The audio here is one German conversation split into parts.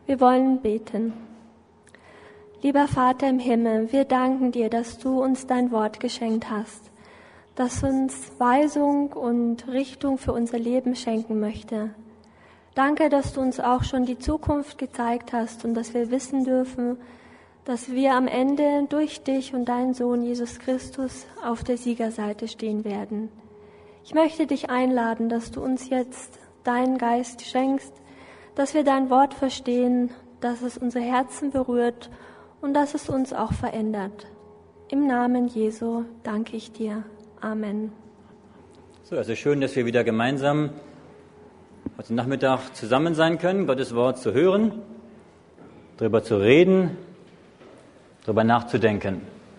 Wir wollen beten. Lieber Vater im Himmel, wir danken dir, dass du uns dein Wort geschenkt hast, das uns Weisung und Richtung für unser Leben schenken möchte. Danke, dass du uns auch schon die Zukunft gezeigt hast und dass wir wissen dürfen, dass wir am Ende durch dich und deinen Sohn Jesus Christus auf der Siegerseite stehen werden. Ich möchte dich einladen, dass du uns jetzt deinen Geist schenkst, dass wir dein Wort verstehen, dass es unsere Herzen berührt und dass es uns auch verändert. Im Namen Jesu danke ich dir. Amen. So, also schön, dass wir wieder gemeinsam heute Nachmittag zusammen sein können, Gottes Wort zu hören, darüber zu reden, darüber nachzudenken.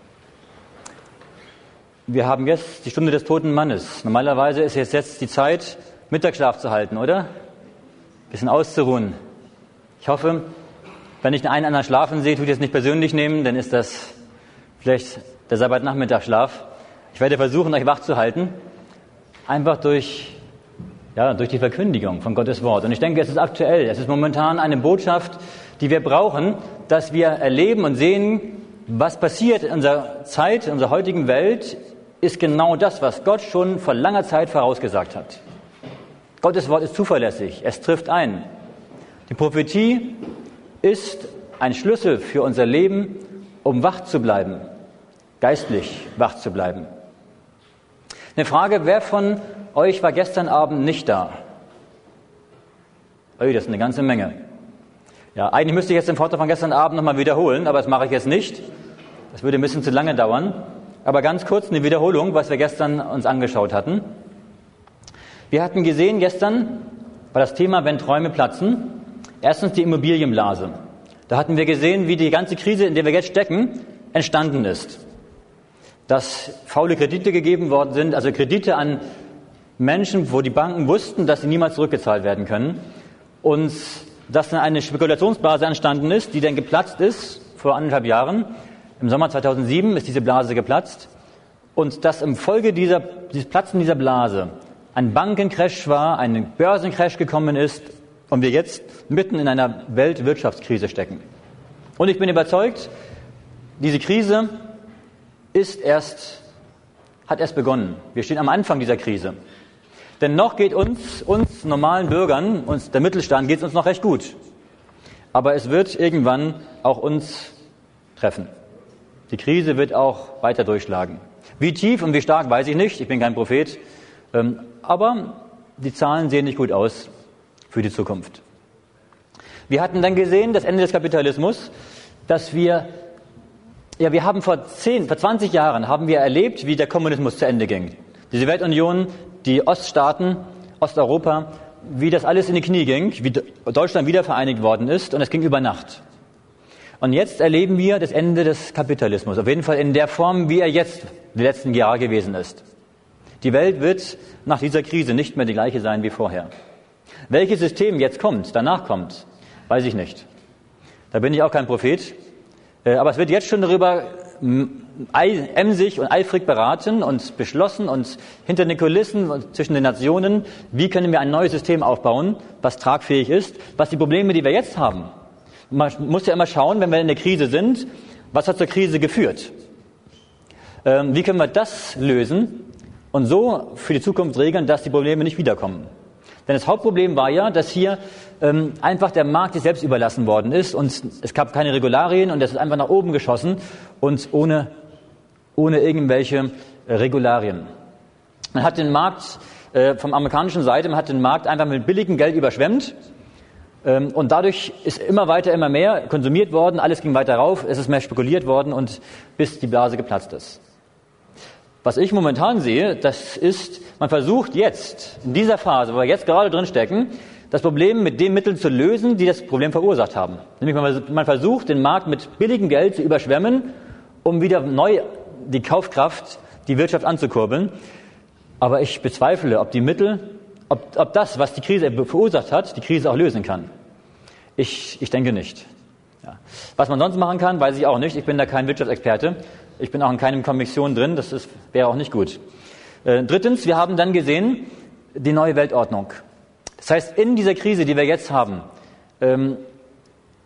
Wir haben jetzt die Stunde des toten Mannes. Normalerweise ist jetzt die Zeit, Mittagsschlaf zu halten, oder? Ein bisschen auszuruhen. Ich hoffe, wenn ich den einen anderen schlafen sehe, tut ihr es nicht persönlich nehmen, dann ist das vielleicht der Sabbatnachmittagsschlaf. Ich werde versuchen, euch wach zu halten, einfach durch die Verkündigung von Gottes Wort. Und ich denke, es ist aktuell, es ist momentan eine Botschaft, die wir brauchen, dass wir erleben und sehen, was passiert in unserer Zeit, in unserer heutigen Welt, ist genau das, was Gott schon vor langer Zeit vorausgesagt hat. Gottes Wort ist zuverlässig, es trifft ein. Die Prophetie ist ein Schlüssel für unser Leben, um wach zu bleiben, geistlich wach zu bleiben. Eine Frage, wer von euch war gestern Abend nicht da? Das ist eine ganze Menge. Ja, eigentlich müsste ich jetzt den Vortrag von gestern Abend nochmal wiederholen, aber das mache ich jetzt nicht. Das würde ein bisschen zu lange dauern. Aber ganz kurz eine Wiederholung, was wir gestern uns angeschaut hatten. Wir hatten gesehen, gestern war das Thema, wenn Träume platzen. Erstens die Immobilienblase. Da hatten wir gesehen, wie die ganze Krise, in der wir jetzt stecken, entstanden ist. Dass faule Kredite gegeben worden sind, also Kredite an Menschen, wo die Banken wussten, dass sie niemals zurückgezahlt werden können. Und dass dann eine Spekulationsblase entstanden ist, die dann geplatzt ist vor 1,5 Jahren. Im Sommer 2007 ist diese Blase geplatzt. Und dass im Folge dieses Platzen dieser Blase ein Bankencrash war, ein Börsencrash gekommen ist und wir jetzt mitten in einer Weltwirtschaftskrise stecken. Und ich bin überzeugt, diese Krise hat erst begonnen. Wir stehen am Anfang dieser Krise. Denn noch geht uns normalen Bürgern, der Mittelstand, geht es uns noch recht gut. Aber es wird irgendwann auch uns treffen. Die Krise wird auch weiter durchschlagen. Wie tief und wie stark, weiß ich nicht. Ich bin kein Prophet. Aber die Zahlen sehen nicht gut aus für die Zukunft. Wir hatten dann gesehen, das Ende des Kapitalismus, dass wir haben vor 20 Jahren haben wir erlebt, wie der Kommunismus zu Ende ging. Die Sowjetunion, die Oststaaten, Osteuropa, wie das alles in die Knie ging, wie Deutschland wieder vereinigt worden ist und es ging über Nacht. Und jetzt erleben wir das Ende des Kapitalismus, auf jeden Fall in der Form, wie er jetzt die letzten Jahre gewesen ist. Die Welt wird nach dieser Krise nicht mehr die gleiche sein wie vorher. Welches System jetzt danach kommt, weiß ich nicht. Da bin ich auch kein Prophet. Aber es wird jetzt schon darüber emsig und eifrig beraten und beschlossen und hinter den Kulissen und zwischen den Nationen, wie können wir ein neues System aufbauen, was tragfähig ist, was die Probleme, die wir jetzt haben. Man muss ja immer schauen, wenn wir in der Krise sind, was hat zur Krise geführt? Wie können wir das lösen und so für die Zukunft regeln, dass die Probleme nicht wiederkommen? Denn das Hauptproblem war ja, dass hier einfach der Markt sich selbst überlassen worden ist und es gab keine Regularien und es ist einfach nach oben geschossen und ohne irgendwelche Regularien. Man hat den Markt vom amerikanischen Seite, man hat den Markt einfach mit billigem Geld überschwemmt und dadurch ist immer mehr konsumiert worden, alles ging weiter rauf, es ist mehr spekuliert worden und bis die Blase geplatzt ist. Was ich momentan sehe, das ist, man versucht jetzt, in dieser Phase, wo wir jetzt gerade drin stecken, das Problem mit den Mitteln zu lösen, die das Problem verursacht haben. Nämlich man versucht, den Markt mit billigem Geld zu überschwemmen, um wieder neu die Kaufkraft, die Wirtschaft anzukurbeln. Aber ich bezweifle, ob die Mittel, ob das, was die Krise verursacht hat, die Krise auch lösen kann. Ich denke nicht. Ja. Was man sonst machen kann, weiß ich auch nicht. Ich bin da kein Wirtschaftsexperte. Ich bin auch in keinen Kommissionen drin. Wäre auch nicht gut. Drittens, wir haben dann gesehen, die neue Weltordnung. Das heißt, in dieser Krise, die wir jetzt haben,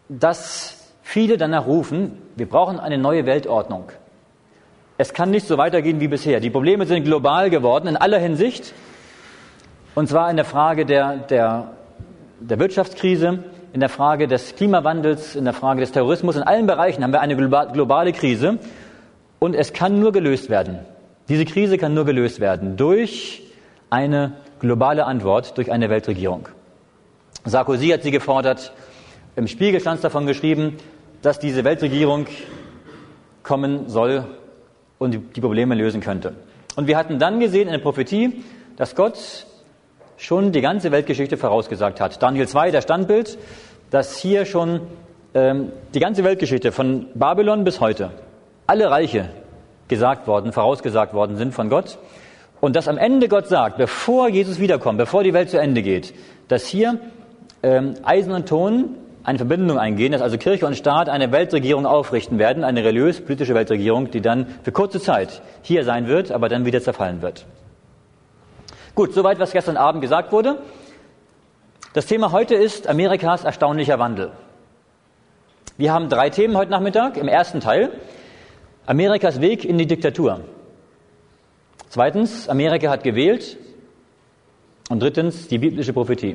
dass viele danach rufen, wir brauchen eine neue Weltordnung. Es kann nicht so weitergehen wie bisher. Die Probleme sind global geworden in aller Hinsicht. Und zwar in der Frage der Wirtschaftskrise, in der Frage des Klimawandels, in der Frage des Terrorismus. In allen Bereichen haben wir eine globale Krise. Und es kann nur gelöst werden. Diese Krise kann nur gelöst werden durch eine globale Antwort, durch eine Weltregierung. Sarkozy hat sie gefordert. Im Spiegel stand davon geschrieben, dass diese Weltregierung kommen soll und die Probleme lösen könnte. Und wir hatten dann gesehen in der Prophetie, dass Gott schon die ganze Weltgeschichte vorausgesagt hat. Daniel 2, das Standbild, dass hier schon die ganze Weltgeschichte von Babylon bis heute, alle Reiche vorausgesagt worden sind von Gott. Und dass am Ende Gott sagt, bevor Jesus wiederkommt, bevor die Welt zu Ende geht, dass hier Eisen und Ton eine Verbindung eingehen, dass also Kirche und Staat eine Weltregierung aufrichten werden, eine religiös-politische Weltregierung, die dann für kurze Zeit hier sein wird, aber dann wieder zerfallen wird. Gut, soweit, was gestern Abend gesagt wurde. Das Thema heute ist Amerikas erstaunlicher Wandel. Wir haben 3 Themen heute Nachmittag. Im ersten Teil Amerikas Weg in die Diktatur. Zweitens, Amerika hat gewählt. Und drittens, die biblische Prophetie.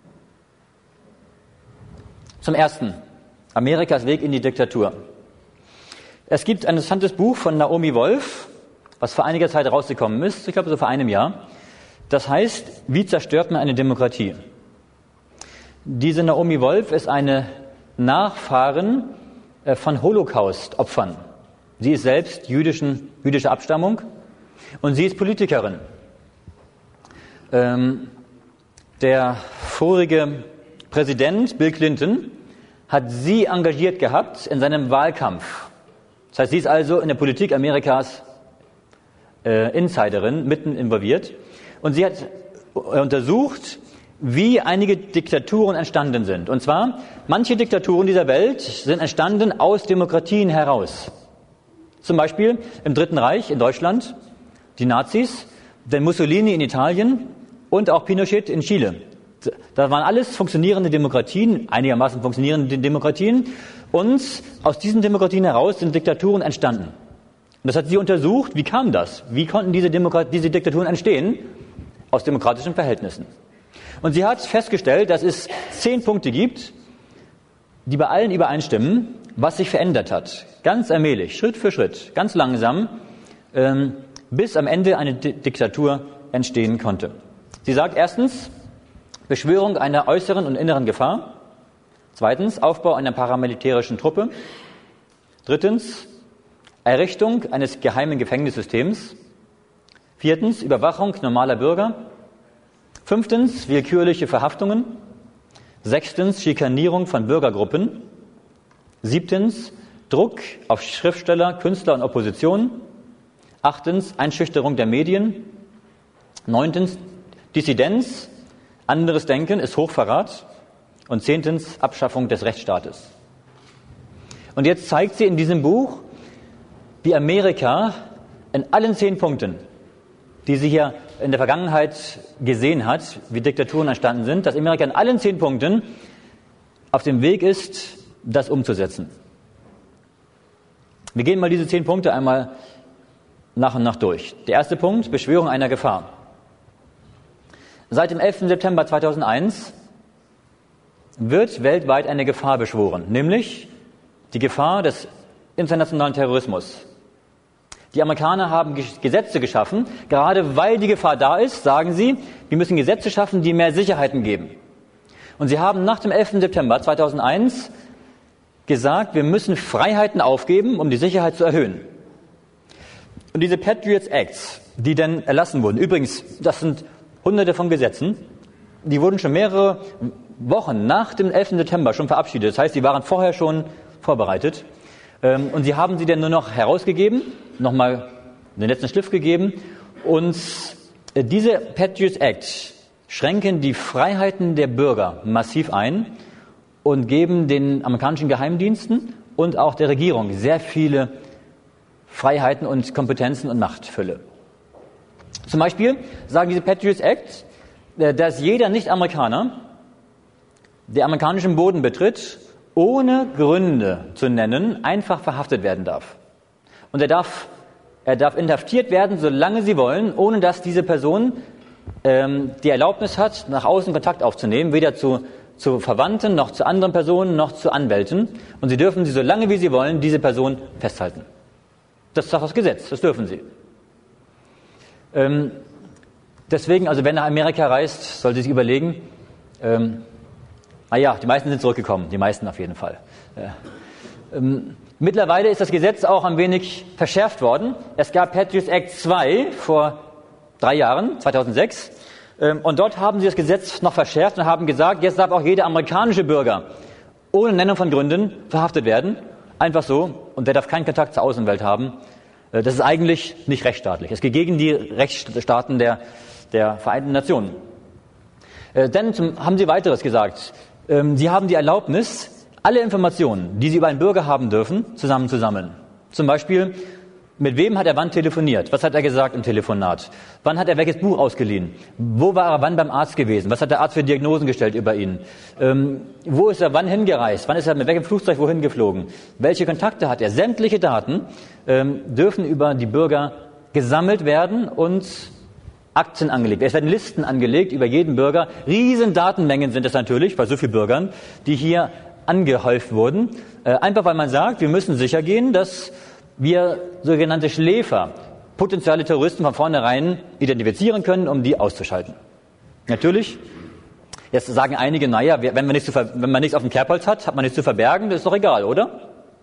Zum Ersten, Amerikas Weg in die Diktatur. Es gibt ein interessantes Buch von Naomi Wolf, was vor einiger Zeit rausgekommen ist, ich glaube so vor einem Jahr. Das heißt, wie zerstört man eine Demokratie? Diese Naomi Wolf ist eine Nachfahrin von Holocaust-Opfern. Sie ist selbst jüdischer Abstammung und sie ist Politikerin. Der vorige Präsident Bill Clinton hat sie engagiert gehabt in seinem Wahlkampf. Das heißt, sie ist also in der Politik Amerikas Insiderin, mitten involviert. Und sie hat untersucht, wie einige Diktaturen entstanden sind. Und zwar, manche Diktaturen dieser Welt sind entstanden aus Demokratien heraus. Zum Beispiel im Dritten Reich in Deutschland, die Nazis, der Mussolini in Italien und auch Pinochet in Chile. Das waren alles funktionierende Demokratien, einigermaßen funktionierende Demokratien. Und aus diesen Demokratien heraus sind Diktaturen entstanden. Und das hat sie untersucht. Wie kam das? Wie konnten diese Diktaturen entstehen? Aus demokratischen Verhältnissen. Und sie hat festgestellt, dass es 10 Punkte gibt, die bei allen übereinstimmen, was sich verändert hat. Ganz allmählich, Schritt für Schritt, ganz langsam, bis am Ende eine Diktatur entstehen konnte. Sie sagt erstens, Beschwörung einer äußeren und inneren Gefahr. Zweitens, Aufbau einer paramilitärischen Truppe. Drittens, Errichtung eines geheimen Gefängnissystems. Viertens, Überwachung normaler Bürger. Fünftens, willkürliche Verhaftungen. Sechstens, Schikanierung von Bürgergruppen. Siebtens, Druck auf Schriftsteller, Künstler und Opposition. Achtens, Einschüchterung der Medien. Neuntens, Dissidenz, anderes Denken ist Hochverrat. Und 10. Abschaffung des Rechtsstaates. Und jetzt zeigt sie in diesem Buch, wie Amerika in allen 10 Punkten, die sie hier in der Vergangenheit gesehen hat, wie Diktaturen entstanden sind, dass Amerika in allen 10 Punkten auf dem Weg ist, das umzusetzen. Wir gehen mal diese 10 Punkte einmal nach und nach durch. Der erste Punkt, Beschwörung einer Gefahr. Seit dem 11. September 2001 wird weltweit eine Gefahr beschworen, nämlich die Gefahr des internationalen Terrorismus. Die Amerikaner haben Gesetze geschaffen, gerade weil die Gefahr da ist, sagen sie, wir müssen Gesetze schaffen, die mehr Sicherheiten geben. Und sie haben nach dem 11. September 2001 gesagt, wir müssen Freiheiten aufgeben, um die Sicherheit zu erhöhen. Und diese Patriots Acts, die dann erlassen wurden, übrigens, das sind Hunderte von Gesetzen, die wurden schon mehrere Wochen nach dem 11. September schon verabschiedet. Das heißt, die waren vorher schon vorbereitet. Und sie haben sie dann nur noch herausgegeben, nochmal den letzten Schliff gegeben. Und diese Patriots Act schränken die Freiheiten der Bürger massiv ein und geben den amerikanischen Geheimdiensten und auch der Regierung sehr viele Freiheiten und Kompetenzen und Machtfülle. Zum Beispiel sagen diese Patriots Act, dass jeder Nicht-Amerikaner, der amerikanischen Boden betritt ohne Gründe zu nennen, einfach verhaftet werden darf. Und er darf inhaftiert werden, solange sie wollen, ohne dass diese Person die Erlaubnis hat, nach außen Kontakt aufzunehmen, weder zu Verwandten, noch zu anderen Personen, noch zu Anwälten. Und sie dürfen so lange wie sie wollen, diese Person festhalten. Das sagt das Gesetz, das dürfen sie. Deswegen, also wer nach Amerika reist, sollte sich überlegen, die meisten sind zurückgekommen, die meisten auf jeden Fall. Mittlerweile ist das Gesetz auch ein wenig verschärft worden. Es gab Patriot Act 2 vor 3 Jahren, 2006, und dort haben sie das Gesetz noch verschärft und haben gesagt, jetzt darf auch jeder amerikanische Bürger ohne Nennung von Gründen verhaftet werden, einfach so, und der darf keinen Kontakt zur Außenwelt haben. Das ist eigentlich nicht rechtsstaatlich. Es geht gegen die Rechtsstaaten der Vereinten Nationen. Dann haben sie weiteres gesagt. Sie haben die Erlaubnis, alle Informationen, die sie über einen Bürger haben dürfen, zusammenzusammeln. Zum Beispiel, mit wem hat er wann telefoniert? Was hat er gesagt im Telefonat? Wann hat er welches Buch ausgeliehen? Wo war er wann beim Arzt gewesen? Was hat der Arzt für Diagnosen gestellt über ihn? Wo ist er wann hingereist? Wann ist er mit welchem Flugzeug wohin geflogen? Welche Kontakte hat er? Sämtliche Daten dürfen über die Bürger gesammelt werden und Akten angelegt. Es werden Listen angelegt über jeden Bürger. Riesen Datenmengen sind es natürlich bei so vielen Bürgern, die hier angehäuft wurden. Einfach weil man sagt, wir müssen sicher gehen, dass wir sogenannte Schläfer, potenzielle Terroristen von vornherein identifizieren können, um die auszuschalten. Natürlich, jetzt sagen einige, wenn man nichts auf dem Kerbholz hat, hat man nichts zu verbergen, das ist doch egal, oder?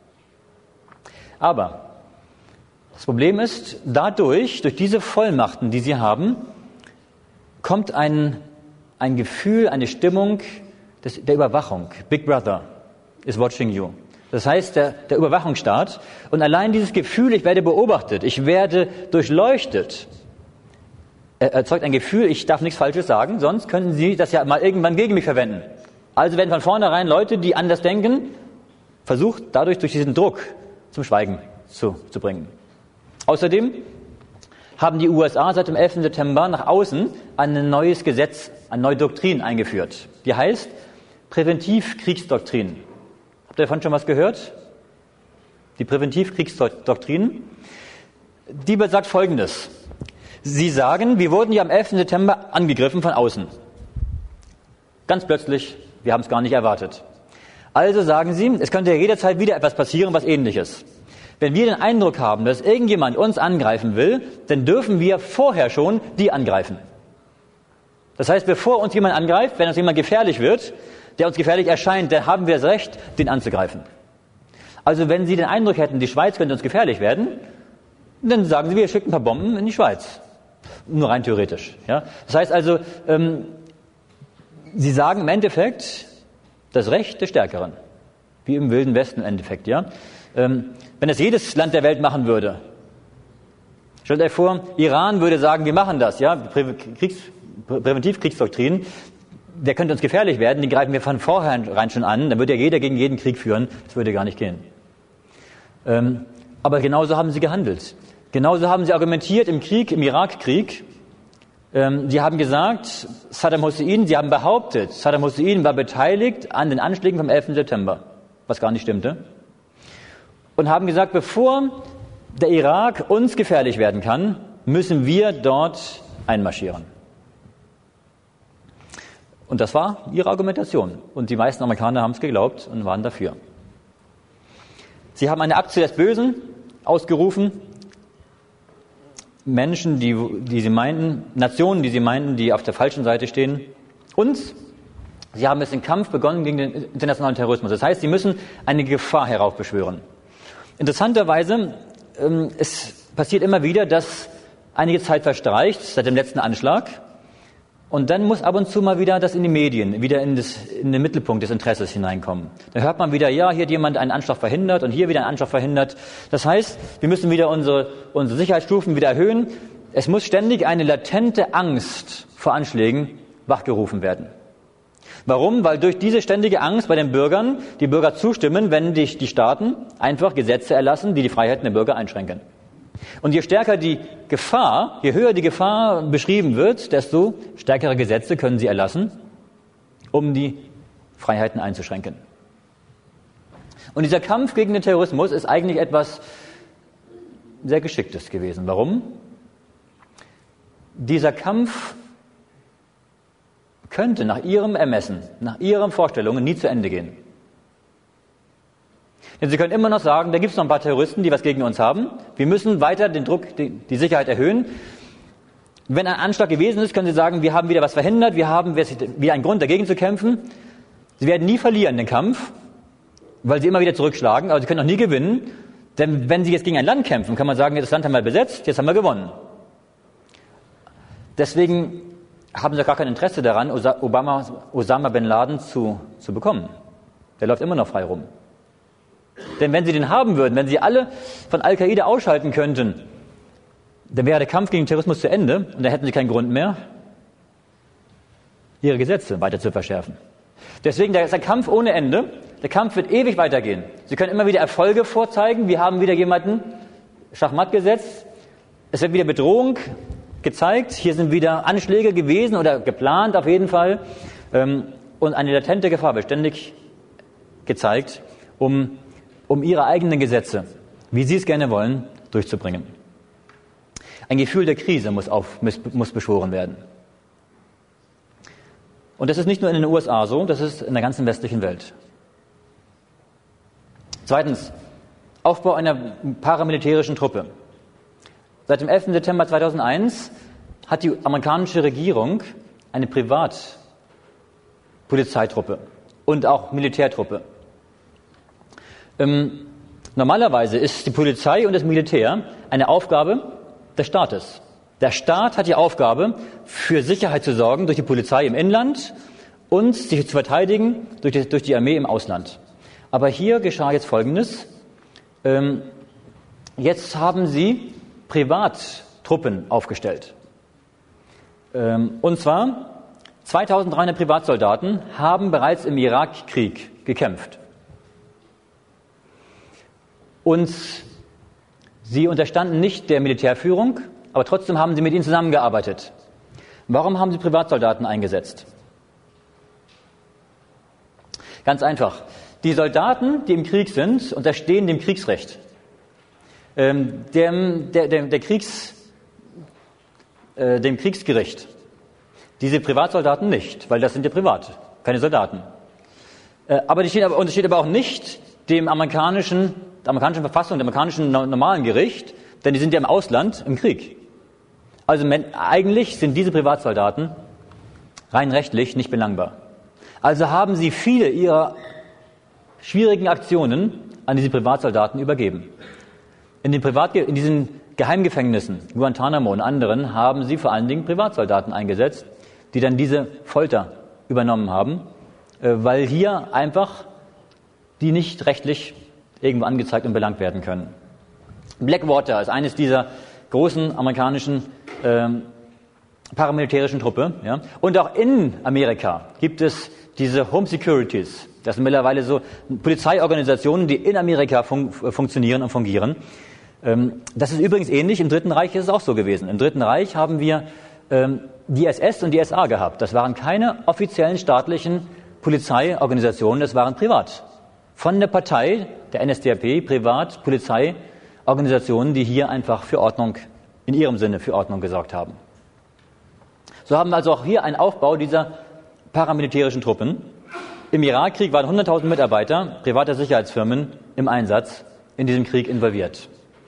Aber das Problem ist, durch diese Vollmachten, die sie haben, kommt ein Gefühl, eine Stimmung der Überwachung. Big Brother is watching you. Das heißt, der Überwachungsstaat. Und allein dieses Gefühl, ich werde beobachtet, ich werde durchleuchtet, erzeugt ein Gefühl, ich darf nichts Falsches sagen, sonst könnten sie das ja mal irgendwann gegen mich verwenden. Also werden von vornherein Leute, die anders denken, versucht, dadurch durch diesen Druck zum Schweigen zu bringen. Außerdem haben die USA seit dem 11. September nach außen ein neues Gesetz, eine neue Doktrin eingeführt. Die heißt Präventivkriegsdoktrin. Habt ihr davon schon was gehört? Die Präventivkriegsdoktrin, die besagt Folgendes. Sie sagen, wir wurden ja am 11. September angegriffen von außen. Ganz plötzlich, wir haben es gar nicht erwartet. Also sagen sie, es könnte ja jederzeit wieder etwas passieren, was Ähnliches. Wenn wir den Eindruck haben, dass irgendjemand uns angreifen will, dann dürfen wir vorher schon die angreifen. Das heißt, bevor uns jemand angreift, wenn uns jemand gefährlich wird, der uns gefährlich erscheint, dann haben wir das Recht, den anzugreifen. Also wenn Sie den Eindruck hätten, die Schweiz könnte uns gefährlich werden, dann sagen Sie, wir schicken ein paar Bomben in die Schweiz. Nur rein theoretisch. Ja? Das heißt also, Sie sagen im Endeffekt das Recht des Stärkeren. Wie im Wilden Westen im Endeffekt. Ja? Wenn das jedes Land der Welt machen würde, stellt euch vor, Iran würde sagen, wir machen das. Ja? Präventivkriegsdoktrin. Der könnte uns gefährlich werden, den greifen wir von vornherein schon an, dann würde ja jeder gegen jeden Krieg führen, das würde gar nicht gehen. Aber genauso haben sie gehandelt. Genauso haben sie argumentiert im Krieg, im Irakkrieg. Sie haben gesagt, sie haben behauptet, Saddam Hussein war beteiligt an den Anschlägen vom 11. September, was gar nicht stimmte. Und haben gesagt, bevor der Irak uns gefährlich werden kann, müssen wir dort einmarschieren. Und das war ihre Argumentation. Und die meisten Amerikaner haben es geglaubt und waren dafür. Sie haben eine Aktie des Bösen ausgerufen. Menschen, die sie meinten, Nationen, die sie meinten, die auf der falschen Seite stehen. Und sie haben jetzt den Kampf begonnen gegen den internationalen Terrorismus. Das heißt, sie müssen eine Gefahr heraufbeschwören. Interessanterweise, es passiert immer wieder, dass einige Zeit verstreicht seit dem letzten Anschlag. Und dann muss ab und zu mal wieder das in die Medien, wieder in den Mittelpunkt des Interesses hineinkommen. Da hört man wieder, ja, hier hat jemand einen Anschlag verhindert und hier wieder einen Anschlag verhindert. Das heißt, wir müssen wieder unsere Sicherheitsstufen wieder erhöhen. Es muss ständig eine latente Angst vor Anschlägen wachgerufen werden. Warum? Weil durch diese ständige Angst bei den Bürgern die Bürger zustimmen, wenn die Staaten einfach Gesetze erlassen, die die Freiheiten der Bürger einschränken. Und je stärker die Gefahr, je höher die Gefahr beschrieben wird, desto stärkere Gesetze können sie erlassen, um die Freiheiten einzuschränken. Und dieser Kampf gegen den Terrorismus ist eigentlich etwas sehr Geschicktes gewesen. Warum? Dieser Kampf könnte nach ihrem Ermessen, nach ihren Vorstellungen nie zu Ende gehen. Denn sie können immer noch sagen, da gibt es noch ein paar Terroristen, die was gegen uns haben. Wir müssen weiter den Druck, die Sicherheit erhöhen. Wenn ein Anschlag gewesen ist, können sie sagen, wir haben wieder was verhindert, wir haben wieder einen Grund, dagegen zu kämpfen. Sie werden nie verlieren, den Kampf, weil sie immer wieder zurückschlagen, aber sie können auch nie gewinnen. Denn wenn sie jetzt gegen ein Land kämpfen, kann man sagen, das Land haben wir besetzt, jetzt haben wir gewonnen. Deswegen haben sie gar kein Interesse daran, Osama bin Laden zu bekommen. Der läuft immer noch frei rum. Denn wenn sie den haben würden, wenn sie alle von Al-Qaida ausschalten könnten, dann wäre der Kampf gegen den Terrorismus zu Ende und dann hätten sie keinen Grund mehr, ihre Gesetze weiter zu verschärfen. Deswegen ist der Kampf ohne Ende. Der Kampf wird ewig weitergehen. Sie können immer wieder Erfolge vorzeigen. Wir haben wieder jemanden Schachmatt gesetzt. Es wird wieder Bedrohung gezeigt. Hier sind wieder Anschläge gewesen oder geplant auf jeden Fall. Und eine latente Gefahr wird ständig gezeigt, um ihre eigenen Gesetze, wie sie es gerne wollen, durchzubringen. Ein Gefühl der Krise muss beschworen werden. Und das ist nicht nur in den USA so, das ist in der ganzen westlichen Welt. Zweitens, Aufbau einer paramilitärischen Truppe. Seit dem 11. September 2001 hat die amerikanische Regierung eine Privatpolizeitruppe und auch Militärtruppe. Normalerweise ist die Polizei und das Militär eine Aufgabe des Staates. Der Staat hat die Aufgabe, für Sicherheit zu sorgen durch die Polizei im Inland und sich zu verteidigen durch die Armee im Ausland. Aber hier geschah jetzt Folgendes. Jetzt haben sie Privattruppen aufgestellt. Und zwar 2300 Privatsoldaten haben bereits im Irakkrieg gekämpft. Und sie unterstanden nicht der Militärführung, aber trotzdem haben sie mit ihnen zusammengearbeitet. Warum haben sie Privatsoldaten eingesetzt? Ganz einfach. Die Soldaten, die im Krieg sind, unterstehen dem Kriegsrecht. Dem Kriegsgericht. Diese Privatsoldaten nicht, weil das sind ja privat, keine Soldaten. Aber die untersteht aber auch nicht der amerikanischen Verfassung, dem amerikanischen normalen Gericht, denn die sind ja im Ausland im Krieg. Also eigentlich sind diese Privatsoldaten rein rechtlich nicht belangbar. Also haben sie viele ihrer schwierigen Aktionen an diese Privatsoldaten übergeben. In diesen Geheimgefängnissen, Guantanamo und anderen, haben sie vor allen Dingen Privatsoldaten eingesetzt, die dann diese Folter übernommen haben, weil hier einfach die nicht rechtlich irgendwo angezeigt und belangt werden können. Blackwater ist eines dieser großen amerikanischen paramilitärischen Truppe. Ja. Und auch in Amerika gibt es diese Home Securities. Das sind mittlerweile so Polizeiorganisationen, die in Amerika funktionieren und fungieren. Das ist übrigens ähnlich. Im Dritten Reich ist es auch so gewesen. Im Dritten Reich haben wir die SS und die SA gehabt. Das waren keine offiziellen staatlichen Polizeiorganisationen, das waren privat. Von der Partei, der NSDAP, privat Polizeiorganisationen, die hier einfach für Ordnung, in ihrem Sinne für Ordnung gesorgt haben. So haben wir also auch hier einen Aufbau dieser paramilitärischen Truppen. Im Irakkrieg waren 100.000 Mitarbeiter privater Sicherheitsfirmen im Einsatz in diesem Krieg involviert.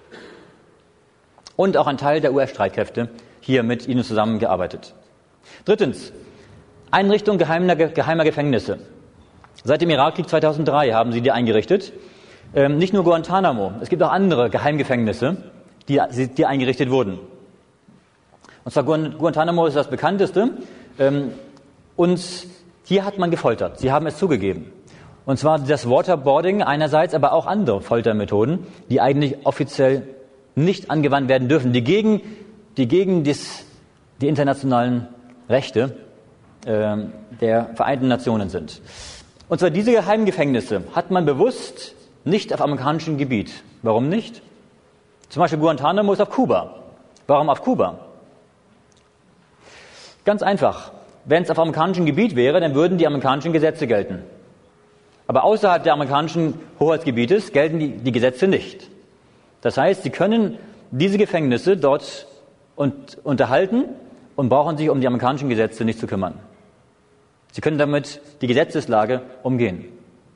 Und auch ein Teil der US-Streitkräfte hier mit ihnen zusammengearbeitet. Drittens, Einrichtung geheimer Gefängnisse. Seit dem Irakkrieg 2003 haben sie die eingerichtet. Nicht nur Guantanamo, es gibt auch andere Geheimgefängnisse, die eingerichtet wurden. Und zwar Guantanamo ist das bekannteste. Und hier hat man gefoltert. Sie haben es zugegeben. Und zwar das Waterboarding einerseits, aber auch andere Foltermethoden, die eigentlich offiziell nicht angewandt werden dürfen, die gegen die internationalen Rechte der Vereinten Nationen sind. Und zwar diese Geheimgefängnisse hat man bewusst nicht auf amerikanischem Gebiet. Warum nicht? Zum Beispiel Guantanamo ist auf Kuba. Warum auf Kuba? Ganz einfach. Wenn es auf amerikanischem Gebiet wäre, dann würden die amerikanischen Gesetze gelten. Aber außerhalb der amerikanischen Hoheitsgebietes gelten die Gesetze nicht. Das heißt, sie können diese Gefängnisse dort unterhalten und brauchen sich um die amerikanischen Gesetze nicht zu kümmern. Sie können damit die Gesetzeslage umgehen.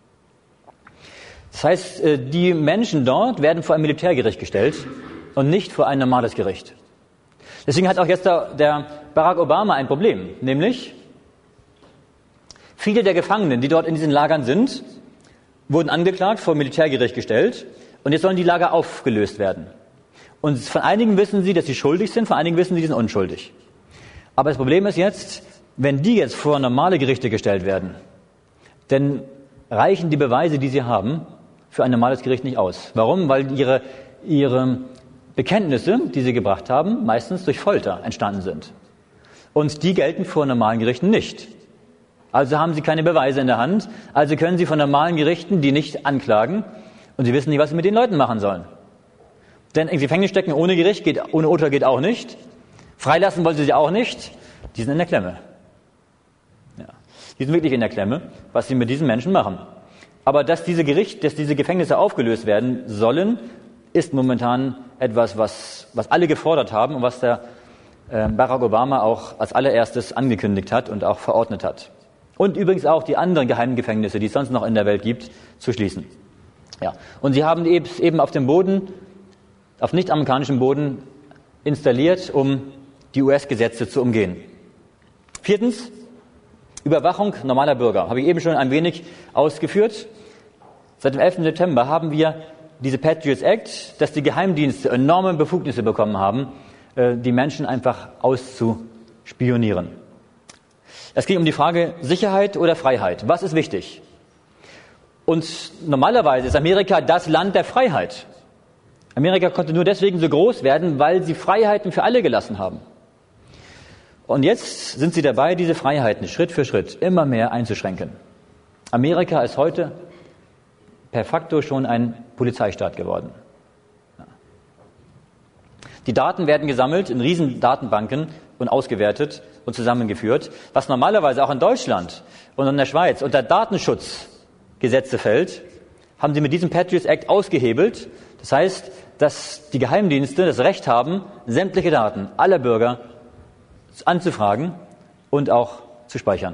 Das heißt, die Menschen dort werden vor ein Militärgericht gestellt und nicht vor ein normales Gericht. Deswegen hat auch jetzt der Barack Obama ein Problem, nämlich viele der Gefangenen, die dort in diesen Lagern sind, wurden angeklagt, vor ein Militärgericht gestellt und jetzt sollen die Lager aufgelöst werden. Und von einigen wissen sie, dass sie schuldig sind, von einigen wissen sie, die sind unschuldig. Aber das Problem ist jetzt, wenn die jetzt vor normale Gerichte gestellt werden, dann reichen die Beweise, die sie haben, für ein normales Gericht nicht aus. Warum? Weil ihre Bekenntnisse, die sie gebracht haben, meistens durch Folter entstanden sind. Und die gelten vor normalen Gerichten nicht. Also haben sie keine Beweise in der Hand, also können sie von normalen Gerichten die nicht anklagen und sie wissen nicht, was sie mit den Leuten machen sollen. Denn im Gefängnis stecken ohne Gericht, ohne Urteil geht auch nicht. Freilassen wollen sie auch nicht. Die sind in der Klemme. Ja. Die sind wirklich in der Klemme, was sie mit diesen Menschen machen. Aber dass diese Gefängnisse aufgelöst werden sollen, ist momentan etwas, was alle gefordert haben und was der Barack Obama auch als allererstes angekündigt hat und auch verordnet hat. Und übrigens auch die anderen geheimen Gefängnisse, die es sonst noch in der Welt gibt, zu schließen. Ja. Und sie haben eben auf dem Boden, auf nicht-amerikanischem Boden installiert, um die US-Gesetze zu umgehen. 4. Überwachung normaler Bürger. Habe ich eben schon ein wenig ausgeführt. Seit dem 11. September haben wir diese Patriots Act, dass die Geheimdienste enorme Befugnisse bekommen haben, die Menschen einfach auszuspionieren. Es ging um die Frage Sicherheit oder Freiheit. Was ist wichtig? Und normalerweise ist Amerika das Land der Freiheit. Amerika konnte nur deswegen so groß werden, weil sie Freiheiten für alle gelassen haben. Und jetzt sind sie dabei, diese Freiheiten Schritt für Schritt immer mehr einzuschränken. Amerika ist heute per facto schon ein Polizeistaat geworden. Die Daten werden gesammelt in riesen Datenbanken und ausgewertet und zusammengeführt, was normalerweise auch in Deutschland und in der Schweiz unter Datenschutzgesetze fällt, haben sie mit diesem Patriots Act ausgehebelt. Das heißt, dass die Geheimdienste das Recht haben, sämtliche Daten aller Bürger anzufragen und auch zu speichern.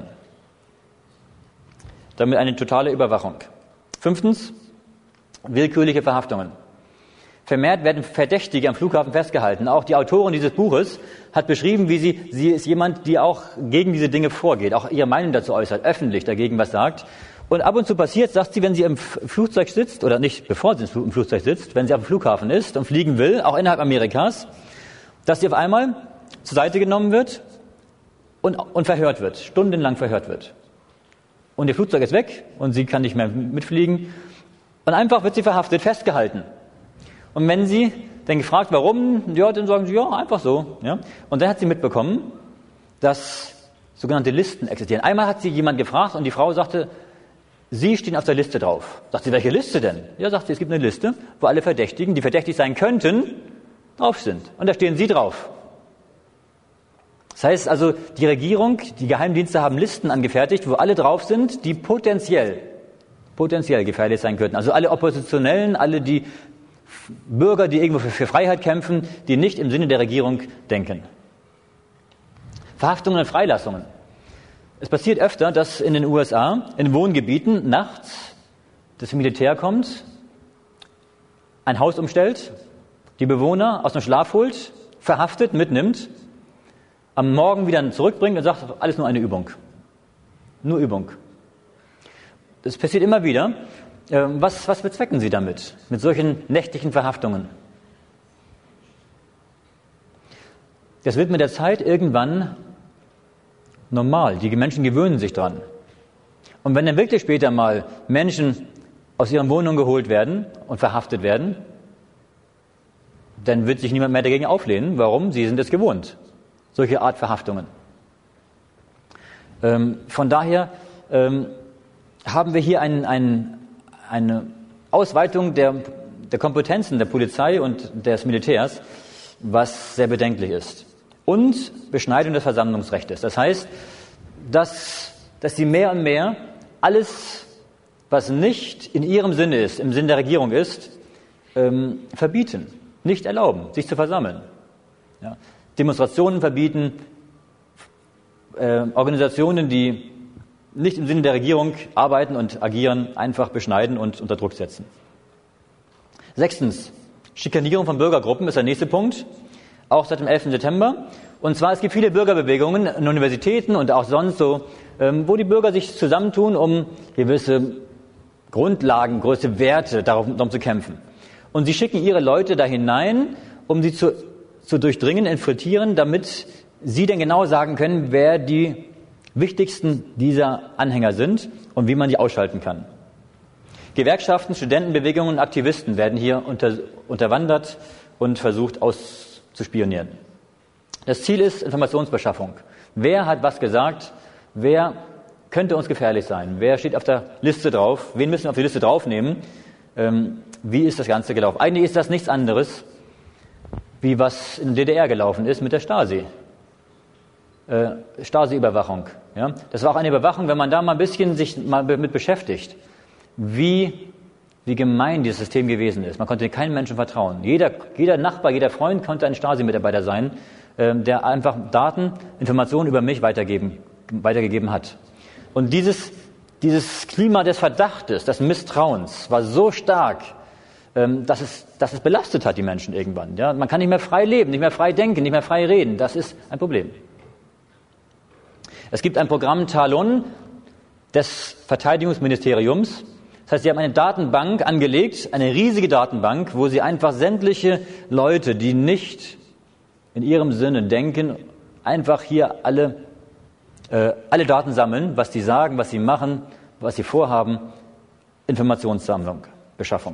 Damit eine totale Überwachung. 5. Willkürliche Verhaftungen. Vermehrt werden Verdächtige am Flughafen festgehalten. Auch die Autorin dieses Buches hat beschrieben, wie sie ist jemand, die auch gegen diese Dinge vorgeht, auch ihre Meinung dazu äußert, öffentlich dagegen was sagt. Und ab und zu passiert, sagt sie, wenn sie im Flugzeug sitzt, oder nicht, bevor sie im Flugzeug sitzt, wenn sie am Flughafen ist und fliegen will, auch innerhalb Amerikas, dass sie auf einmal zur Seite genommen wird und verhört wird, stundenlang verhört wird. Und ihr Flugzeug ist weg und sie kann nicht mehr mitfliegen. Und einfach wird sie verhaftet, festgehalten. Und wenn sie dann gefragt, warum, ja, dann sagen sie, ja, einfach so. Ja. Und dann hat sie mitbekommen, dass sogenannte Listen existieren. Einmal hat sie jemand gefragt und die Frau sagte, Sie stehen auf der Liste drauf. Sagt sie, welche Liste denn? Ja, sagt sie, es gibt eine Liste, wo alle Verdächtigen, die verdächtig sein könnten, drauf sind. Und da stehen Sie drauf. Das heißt also, die Regierung, die Geheimdienste haben Listen angefertigt, wo alle drauf sind, die potenziell gefährlich sein könnten. Also alle Oppositionellen, alle die Bürger, die irgendwo für Freiheit kämpfen, die nicht im Sinne der Regierung denken. Verhaftungen und Freilassungen. Es passiert öfter, dass in den USA, in Wohngebieten, nachts das Militär kommt, ein Haus umstellt, die Bewohner aus dem Schlaf holt, verhaftet, mitnimmt, am Morgen wieder zurückbringt und sagt, alles nur eine Übung. Nur Übung. Das passiert immer wieder. Was bezwecken Sie damit, mit solchen nächtlichen Verhaftungen? Das wird mit der Zeit irgendwann normal. Die Menschen gewöhnen sich dran. Und wenn dann wirklich später mal Menschen aus ihren Wohnungen geholt werden und verhaftet werden, dann wird sich niemand mehr dagegen auflehnen. Warum? Sie sind es gewohnt. Solche Art Verhaftungen. Von daher haben wir hier eine Ausweitung der Kompetenzen der Polizei und des Militärs, was sehr bedenklich ist. Und Beschneidung des Versammlungsrechts. Das heißt, dass sie mehr und mehr alles was nicht in ihrem Sinne ist, im Sinne der Regierung ist, verbieten, nicht erlauben, sich zu versammeln. Ja. Demonstrationen verbieten, Organisationen, die nicht im Sinne der Regierung arbeiten und agieren, einfach beschneiden und unter Druck setzen. 6. Schikanierung von Bürgergruppen ist der nächste Punkt, auch seit dem 11. September. Und zwar, es gibt viele Bürgerbewegungen in Universitäten und auch sonst so, wo die Bürger sich zusammentun, um gewisse Grundlagen, größte Werte darum zu kämpfen. Und sie schicken ihre Leute da hinein, um sie zu durchdringen, infiltrieren, damit sie dann genau sagen können, wer die wichtigsten dieser Anhänger sind und wie man die ausschalten kann. Gewerkschaften, Studentenbewegungen und Aktivisten werden hier unterwandert und versucht auszuspionieren. Das Ziel ist Informationsbeschaffung. Wer hat was gesagt? Wer könnte uns gefährlich sein? Wer steht auf der Liste drauf? Wen müssen wir auf die Liste draufnehmen? Wie ist das Ganze gelaufen? Eigentlich ist das nichts anderes, wie was in der DDR gelaufen ist mit der Stasi. Stasi-Überwachung. Ja? Das war auch eine Überwachung, wenn man da mal ein bisschen sich mal mit beschäftigt, wie gemein dieses System gewesen ist. Man konnte keinem Menschen vertrauen. Jeder Nachbar, jeder Freund konnte ein Stasi-Mitarbeiter sein, der einfach Daten, Informationen über mich weitergegeben hat. Und dieses Klima des Verdachtes, des Misstrauens war so stark, dass es belastet hat die Menschen irgendwann. Ja? Man kann nicht mehr frei leben, nicht mehr frei denken, nicht mehr frei reden. Das ist ein Problem. Es gibt ein Programm Talon des Verteidigungsministeriums. Das heißt, sie haben eine Datenbank angelegt, eine riesige Datenbank, wo sie einfach sämtliche Leute, die nicht in ihrem Sinne denken, einfach hier alle Daten sammeln, was sie sagen, was sie machen, was sie vorhaben. Informationssammlung, Beschaffung.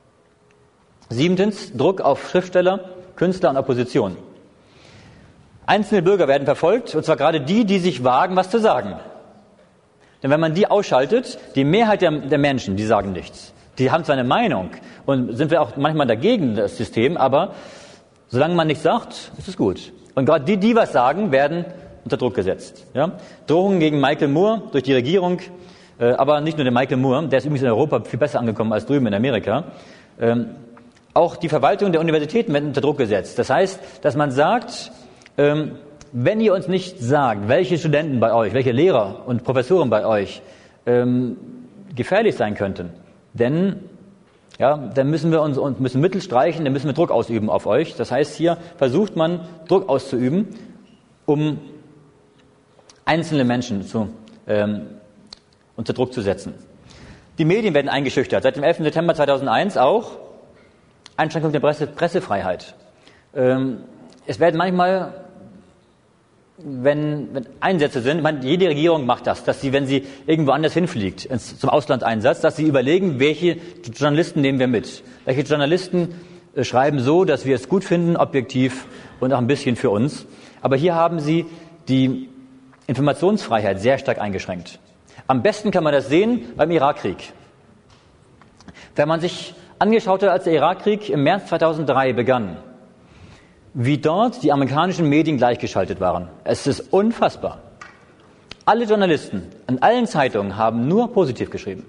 7. Druck auf Schriftsteller, Künstler und Opposition. Einzelne Bürger werden verfolgt, und zwar gerade die sich wagen, was zu sagen. Denn wenn man die ausschaltet, die Mehrheit der Menschen, die sagen nichts. Die haben zwar eine Meinung und sind wir auch manchmal dagegen, das System, aber solange man nichts sagt, ist es gut. Und gerade die was sagen, werden unter Druck gesetzt. Ja? Drohungen gegen Michael Moore durch die Regierung, aber nicht nur der Michael Moore, der ist übrigens in Europa viel besser angekommen als drüben in Amerika. Auch die Verwaltung der Universitäten wird unter Druck gesetzt. Das heißt, dass man sagt, wenn ihr uns nicht sagt, welche Studenten bei euch, welche Lehrer und Professoren bei euch gefährlich sein könnten, dann müssen wir müssen Mittel streichen, dann müssen wir Druck ausüben auf euch. Das heißt, hier versucht man Druck auszuüben, um einzelne Menschen unter Druck zu setzen. Die Medien werden eingeschüchtert. Seit dem 11. September 2001 auch Einschränkung der Pressefreiheit. Es werden manchmal, wenn Einsätze sind, jede Regierung macht das, dass sie, wenn sie irgendwo anders hinfliegt, zum Auslandseinsatz, dass sie überlegen, welche Journalisten nehmen wir mit. Welche Journalisten schreiben so, dass wir es gut finden, objektiv und auch ein bisschen für uns. Aber hier haben sie die Informationsfreiheit sehr stark eingeschränkt. Am besten kann man das sehen beim Irakkrieg. Wenn man sich angeschaut hat, als der Irakkrieg im März 2003 begann, wie dort die amerikanischen Medien gleichgeschaltet waren. Es ist unfassbar. Alle Journalisten an allen Zeitungen haben nur positiv geschrieben.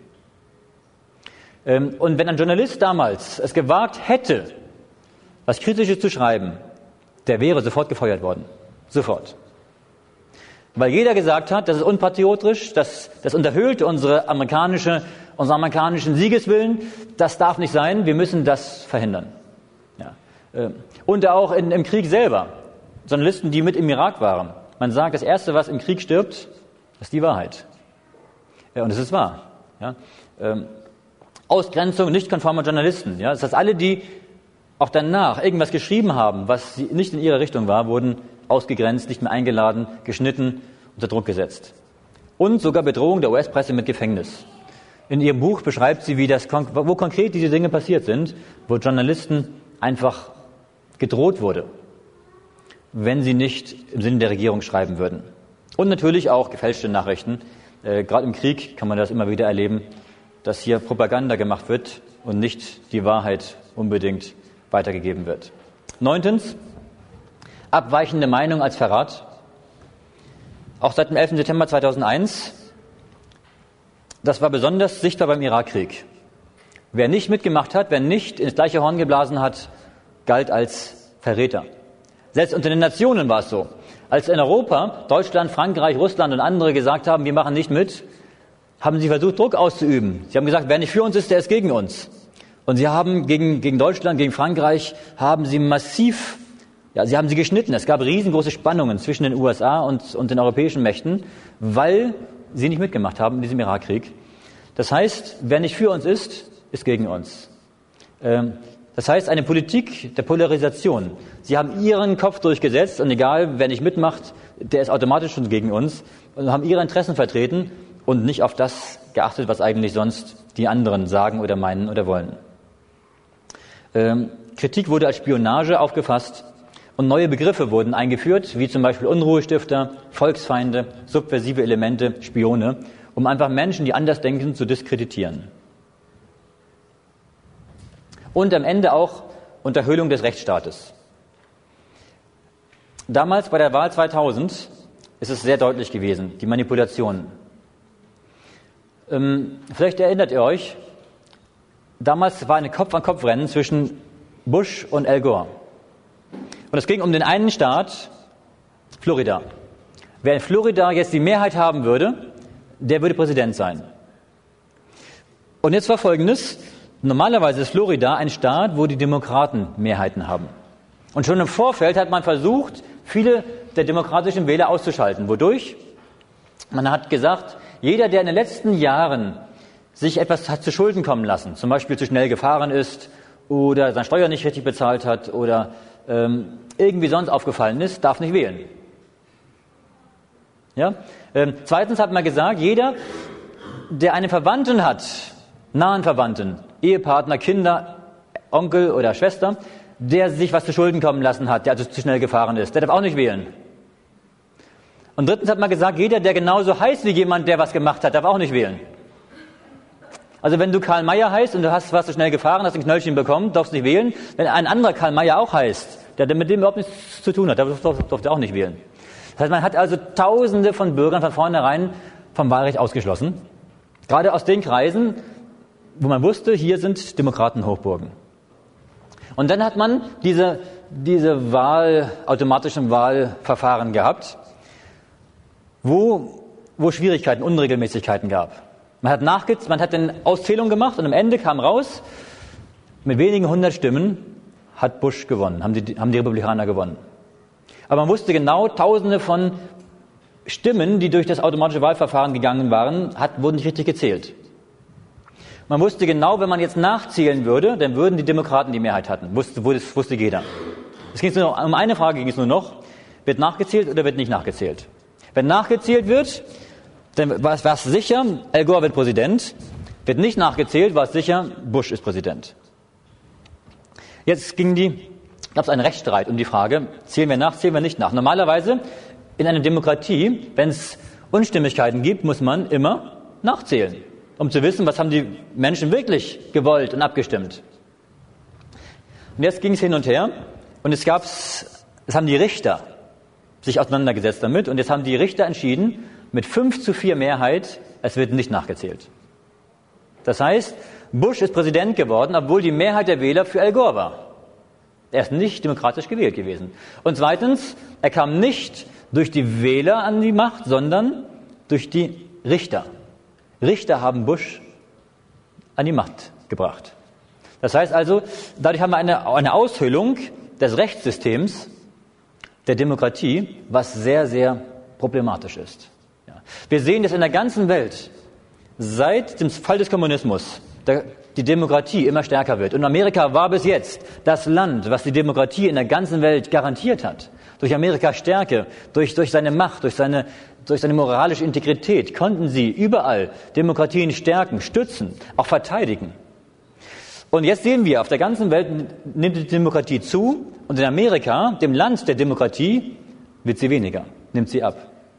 Und wenn ein Journalist damals es gewagt hätte, was Kritisches zu schreiben, der wäre sofort gefeuert worden. Sofort. Weil jeder gesagt hat, das ist unpatriotisch, das unterhöhlt unseren amerikanischen Siegeswillen, das darf nicht sein, wir müssen das verhindern. Ja. Und auch im Krieg selber. Journalisten, die mit im Irak waren. Man sagt, das Erste, was im Krieg stirbt, ist die Wahrheit. Und es ist wahr. Ja. Ausgrenzung nicht konformer Journalisten. Ja. Das heißt, alle, die auch danach irgendwas geschrieben haben, was nicht in ihrer Richtung war, wurden ausgegrenzt, nicht mehr eingeladen, geschnitten, unter Druck gesetzt. Und sogar Bedrohung der US-Presse mit Gefängnis. In ihrem Buch beschreibt sie, wo konkret diese Dinge passiert sind, wo Journalisten einfach gedroht wurde, wenn sie nicht im Sinne der Regierung schreiben würden. Und natürlich auch gefälschte Nachrichten. Gerade im Krieg kann man das immer wieder erleben, dass hier Propaganda gemacht wird und nicht die Wahrheit unbedingt weitergegeben wird. 9. Abweichende Meinung als Verrat. Auch seit dem 11. September 2001 Das war besonders sichtbar beim Irakkrieg. Wer nicht mitgemacht hat, wer nicht ins gleiche Horn geblasen hat, galt als Verräter. Selbst unter den Nationen war es so. Als in Europa, Deutschland, Frankreich, Russland und andere gesagt haben, wir machen nicht mit, haben sie versucht, Druck auszuüben. Sie haben gesagt, wer nicht für uns ist, der ist gegen uns. Und sie haben gegen Deutschland, gegen Frankreich, haben sie massiv, sie haben sie geschnitten. Es gab riesengroße Spannungen zwischen den USA und den europäischen Mächten, weil sie nicht mitgemacht haben in diesem Irakkrieg. Das heißt, wer nicht für uns ist gegen uns. Das heißt, eine Politik der Polarisation. Sie haben ihren Kopf durchgesetzt und egal, wer nicht mitmacht, der ist automatisch schon gegen uns und haben ihre Interessen vertreten und nicht auf das geachtet, was eigentlich sonst die anderen sagen oder meinen oder wollen. Kritik wurde als Spionage aufgefasst und neue Begriffe wurden eingeführt, wie zum Beispiel Unruhestifter, Volksfeinde, subversive Elemente, Spione, um einfach Menschen, die anders denken, zu diskreditieren. Und am Ende auch Unterhöhlung des Rechtsstaates. Damals bei der Wahl 2000 ist es sehr deutlich gewesen, die Manipulation. Vielleicht erinnert ihr euch, damals war ein Kopf-an-Kopf-Rennen zwischen Bush und Al Gore. Und es ging um den einen Staat, Florida. Wer in Florida jetzt die Mehrheit haben würde, der würde Präsident sein. Und jetzt war Folgendes. Normalerweise ist Florida ein Staat, wo die Demokraten Mehrheiten haben. Und schon im Vorfeld hat man versucht, viele der demokratischen Wähler auszuschalten. Wodurch? Man hat gesagt, jeder, der in den letzten Jahren sich etwas hat zu Schulden kommen lassen, zum Beispiel zu schnell gefahren ist oder seine Steuer nicht richtig bezahlt hat oder irgendwie sonst aufgefallen ist, darf nicht wählen. Ja? Zweitens hat man gesagt, jeder, der einen Verwandten hat, nahen Verwandten, Ehepartner, Kinder, Onkel oder Schwester, der sich was zu Schulden kommen lassen hat, der also zu schnell gefahren ist, der darf auch nicht wählen. Und drittens hat man gesagt, jeder, der genauso heißt wie jemand, der was gemacht hat, darf auch nicht wählen. Also wenn du Karl Mayer heißt und du warst zu schnell gefahren, hast ein Knöllchen bekommen, darfst nicht wählen. Wenn ein anderer Karl Mayer auch heißt, der mit dem überhaupt nichts zu tun hat, der durfte auch nicht wählen. Das heißt, man hat also Tausende von Bürgern von vornherein vom Wahlrecht ausgeschlossen. Gerade aus den Kreisen, wo man wusste, hier sind Demokratenhochburgen. Und dann hat man diese automatischen Wahlverfahren gehabt, wo Schwierigkeiten, Unregelmäßigkeiten gab. Man hat eine Auszählung gemacht und am Ende kam raus, mit wenigen 100 Stimmen hat Bush gewonnen, haben die Republikaner gewonnen. Aber man wusste genau, Tausende von Stimmen, die durch das automatische Wahlverfahren gegangen waren, wurden nicht richtig gezählt. Man wusste genau, wenn man jetzt nachzählen würde, dann würden die Demokraten die Mehrheit hatten. Wusste jeder. Um eine Frage ging es nur noch, wird nachgezählt oder wird nicht nachgezählt? Wenn nachgezählt wird, dann war es sicher, Al Gore wird Präsident. Wird nicht nachgezählt, war es sicher, Bush ist Präsident. Jetzt gab es einen Rechtsstreit um die Frage, zählen wir nach, zählen wir nicht nach. Normalerweise in einer Demokratie, wenn es Unstimmigkeiten gibt, muss man immer nachzählen, um zu wissen, was haben die Menschen wirklich gewollt und abgestimmt. Und jetzt ging es hin und her und es haben die Richter sich auseinandergesetzt damit und jetzt haben die Richter entschieden, mit 5:4 Mehrheit, es wird nicht nachgezählt. Das heißt, Bush ist Präsident geworden, obwohl die Mehrheit der Wähler für Al Gore war. Er ist nicht demokratisch gewählt gewesen. Und zweitens, er kam nicht durch die Wähler an die Macht, sondern durch die Richter. Richter haben Bush an die Macht gebracht. Das heißt also, dadurch haben wir eine Aushöhlung des Rechtssystems der Demokratie, was sehr, sehr problematisch ist. Ja. Wir sehen das in der ganzen Welt. Seit dem Fall des Kommunismus die Demokratie immer stärker wird. Und Amerika war bis jetzt das Land, was die Demokratie in der ganzen Welt garantiert hat. Durch Amerikas Stärke, durch seine Macht, durch seine moralische Integrität konnten sie überall Demokratien stärken, stützen, auch verteidigen. Und jetzt sehen wir, auf der ganzen Welt nimmt die Demokratie zu und in Amerika, dem Land der Demokratie, wird sie weniger, nimmt sie ab.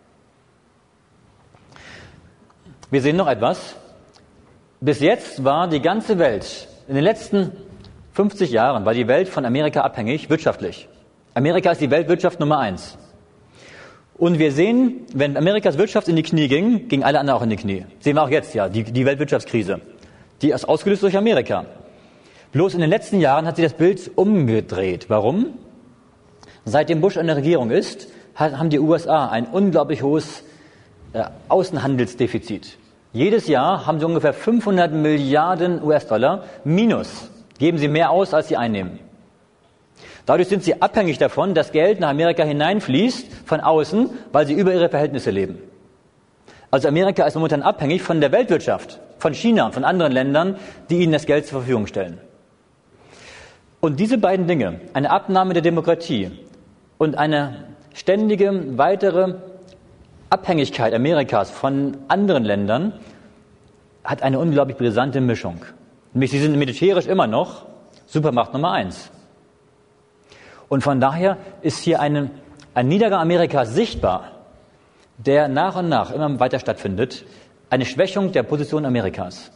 Wir sehen noch etwas. Bis jetzt war die ganze Welt, in den letzten 50 Jahren, war die Welt von Amerika abhängig, wirtschaftlich. Amerika ist die Weltwirtschaft Nummer 1. Und wir sehen, wenn Amerikas Wirtschaft in die Knie ging, gingen alle anderen auch in die Knie. Sehen wir auch jetzt, ja, die Weltwirtschaftskrise. Die ist ausgelöst durch Amerika. Bloß in den letzten Jahren hat sich das Bild umgedreht. Warum? Seitdem Bush an der Regierung ist, haben die USA ein unglaublich hohes Außenhandelsdefizit. Jedes Jahr haben sie ungefähr 500 Milliarden US-Dollar minus. Geben sie mehr aus, als sie einnehmen. Dadurch sind sie abhängig davon, dass Geld nach Amerika hineinfließt von außen, weil sie über ihre Verhältnisse leben. Also Amerika ist momentan abhängig von der Weltwirtschaft, von China und von anderen Ländern, die ihnen das Geld zur Verfügung stellen. Und diese beiden Dinge, eine Abnahme der Demokratie und eine ständige weitere Abhängigkeit Amerikas von anderen Ländern, hat eine unglaublich brisante Mischung. Nämlich sie sind militärisch immer noch Supermacht Nummer 1. Und von daher ist hier ein Niedergang Amerikas sichtbar, der nach und nach immer weiter stattfindet, eine Schwächung der Position Amerikas.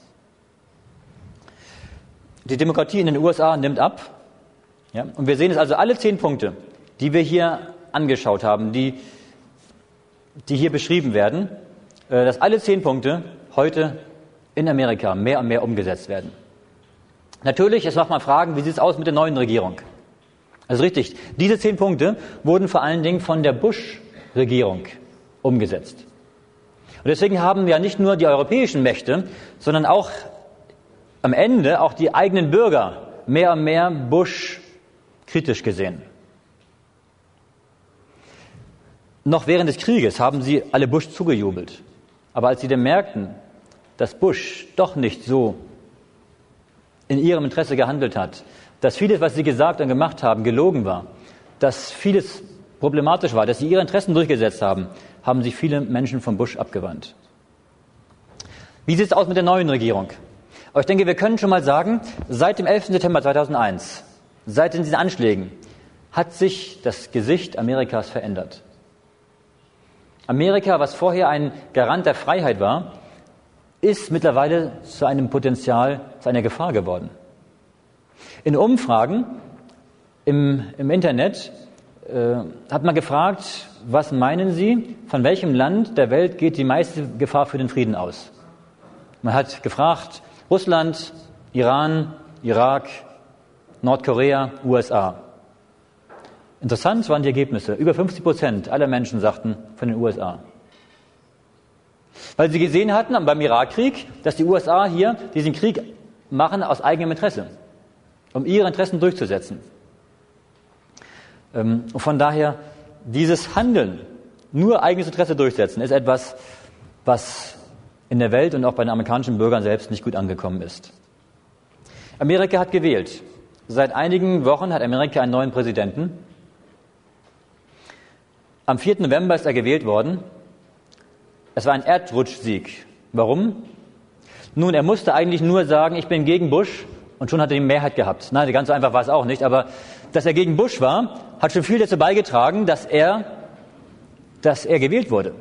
Die Demokratie in den USA nimmt ab. Ja, und wir sehen es also alle 10 Punkte, die wir hier angeschaut haben, die hier beschrieben werden, dass alle 10 Punkte heute in Amerika mehr und mehr umgesetzt werden. Natürlich, es macht man Fragen, wie sieht es aus mit der neuen Regierung? Also richtig, diese 10 Punkte wurden vor allen Dingen von der Bush-Regierung umgesetzt. Und deswegen haben ja nicht nur die europäischen Mächte, sondern auch am Ende auch die eigenen Bürger mehr und mehr Bush kritisch gesehen. Noch während des Krieges haben sie alle Bush zugejubelt. Aber als sie dann merkten, dass Bush doch nicht so in ihrem Interesse gehandelt hat, dass vieles, was sie gesagt und gemacht haben, gelogen war, dass vieles problematisch war, dass sie ihre Interessen durchgesetzt haben, haben sich viele Menschen von Bush abgewandt. Wie sieht es aus mit der neuen Regierung? Aber ich denke, wir können schon mal sagen, seit dem 11. September 2001, seit diesen Anschlägen, hat sich das Gesicht Amerikas verändert. Amerika, was vorher ein Garant der Freiheit war, ist mittlerweile zu einem Potenzial, zu einer Gefahr geworden. In Umfragen im Internet hat man gefragt, was meinen Sie, von welchem Land der Welt geht die meiste Gefahr für den Frieden aus? Man hat gefragt, Russland, Iran, Irak, Nordkorea, USA. Interessant waren die Ergebnisse. Über 50% aller Menschen sagten von den USA. Weil sie gesehen hatten beim Irakkrieg, dass die USA hier diesen Krieg machen aus eigenem Interesse, um ihre Interessen durchzusetzen. Und von daher, dieses Handeln, nur eigenes Interesse durchsetzen, ist etwas, was in der Welt und auch bei den amerikanischen Bürgern selbst nicht gut angekommen ist. Amerika hat gewählt. Seit einigen Wochen hat Amerika einen neuen Präsidenten. Am 4. November ist er gewählt worden. Es war ein Erdrutschsieg. Warum? Nun, er musste eigentlich nur sagen, ich bin gegen Bush, und schon hat er die Mehrheit gehabt. Nein, ganz so einfach war es auch nicht, aber dass er gegen Bush war, hat schon viel dazu beigetragen, dass er gewählt wurde.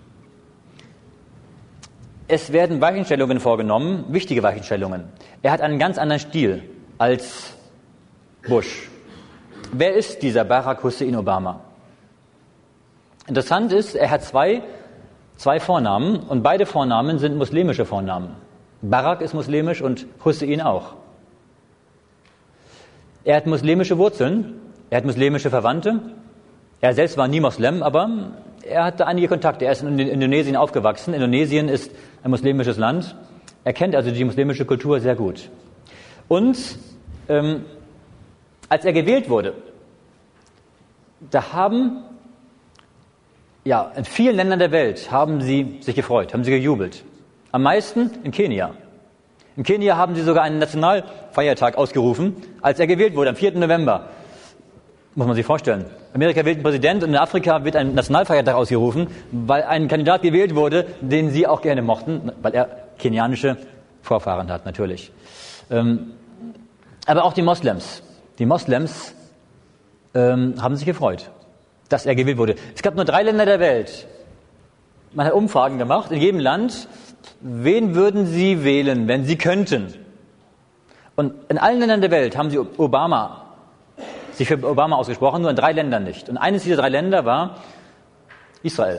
Es werden Weichenstellungen vorgenommen, wichtige Weichenstellungen. Er hat einen ganz anderen Stil als Bush. Wer ist dieser Barack Hussein Obama? Interessant ist, er hat zwei Vornamen und beide Vornamen sind muslimische Vornamen. Barack ist muslimisch und Hussein auch. Er hat muslimische Wurzeln, er hat muslimische Verwandte. Er selbst war nie Moslem, aber er hatte einige Kontakte. Er ist in Indonesien aufgewachsen. Indonesien ist ein muslimisches Land. Er kennt also die muslimische Kultur sehr gut. Und als er gewählt wurde, da haben in vielen Ländern der Welt haben sie sich gefreut, haben sie gejubelt. Am meisten in Kenia. In Kenia haben sie sogar einen Nationalfeiertag ausgerufen, als er gewählt wurde, am 4. November. Muss man sich vorstellen. Amerika wählt einen Präsident und in Afrika wird ein Nationalfeiertag ausgerufen, weil ein Kandidat gewählt wurde, den sie auch gerne mochten, weil er kenianische Vorfahren hat, natürlich. Aber auch die Moslems. Die Moslems haben sich gefreut, dass er gewählt wurde. Es gab nur 3 Länder der Welt. Man hat Umfragen gemacht, in jedem Land. Wen würden Sie wählen, wenn Sie könnten? Und in allen Ländern der Welt haben sie sich für Obama ausgesprochen, nur in 3 Ländern nicht. Und eines dieser 3 Länder war Israel.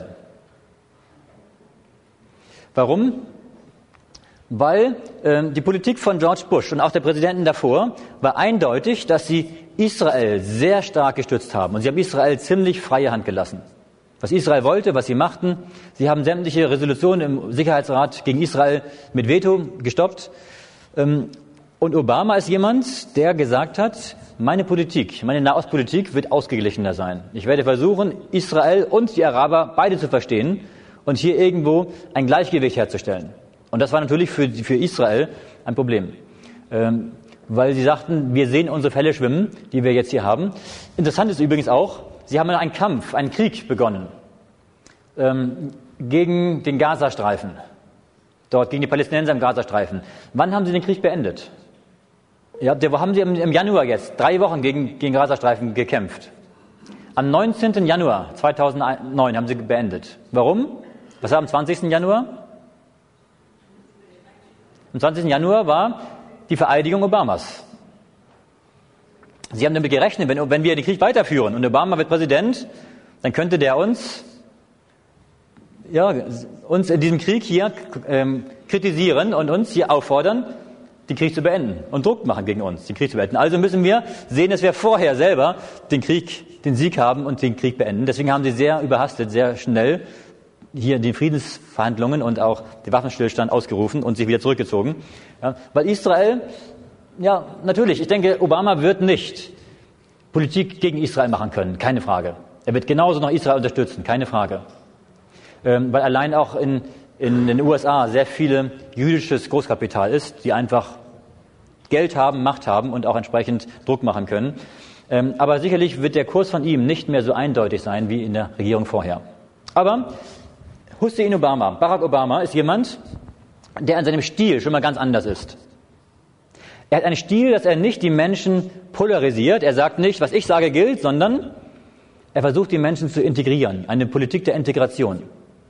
Warum? Weil die Politik von George Bush und auch der Präsidenten davor war eindeutig, dass sie Israel sehr stark gestützt haben. Und sie haben Israel ziemlich freie Hand gelassen. Was Israel wollte, was sie machten, sie haben sämtliche Resolutionen im Sicherheitsrat gegen Israel mit Veto gestoppt. Und Obama ist jemand, der gesagt hat, meine Politik, meine Nahostpolitik wird ausgeglichener sein. Ich werde versuchen, Israel und die Araber beide zu verstehen und hier irgendwo ein Gleichgewicht herzustellen. Und das war natürlich für Israel ein Problem, weil sie sagten, wir sehen unsere Fälle schwimmen, die wir jetzt hier haben. Interessant ist übrigens auch, sie haben einen Kampf, einen Krieg begonnen gegen den Gazastreifen, dort gegen die Palästinenser im Gazastreifen. Wann haben sie den Krieg beendet? Ja, haben sie im Januar jetzt 3 Wochen gegen Gazastreifen gekämpft. Am 19. Januar 2009 haben sie beendet. Warum? Was war am 20. Januar? Am 20. Januar war die Vereidigung Obamas. Sie haben damit gerechnet, wenn wir den Krieg weiterführen und Obama wird Präsident, dann könnte der uns in diesem Krieg hier kritisieren und uns hier auffordern, den Krieg zu beenden und Druck machen gegen uns, den Krieg zu beenden. Also müssen wir sehen, dass wir vorher selber den Sieg haben und den Krieg beenden. Deswegen haben sie sehr überhastet, sehr schnell hier die Friedensverhandlungen und auch den Waffenstillstand ausgerufen und sich wieder zurückgezogen. Ja, weil Israel, ja, natürlich, ich denke, Obama wird nicht Politik gegen Israel machen können, keine Frage. Er wird genauso noch Israel unterstützen, keine Frage. Weil allein auch in den USA sehr viele jüdisches Großkapital ist, die einfach Geld haben, Macht haben und auch entsprechend Druck machen können. Aber sicherlich wird der Kurs von ihm nicht mehr so eindeutig sein wie in der Regierung vorher. Aber Hussein Obama, Barack Obama, ist jemand, der an seinem Stil schon mal ganz anders ist. Er hat einen Stil, dass er nicht die Menschen polarisiert. Er sagt nicht, was ich sage gilt, sondern er versucht, die Menschen zu integrieren. Eine Politik der Integration.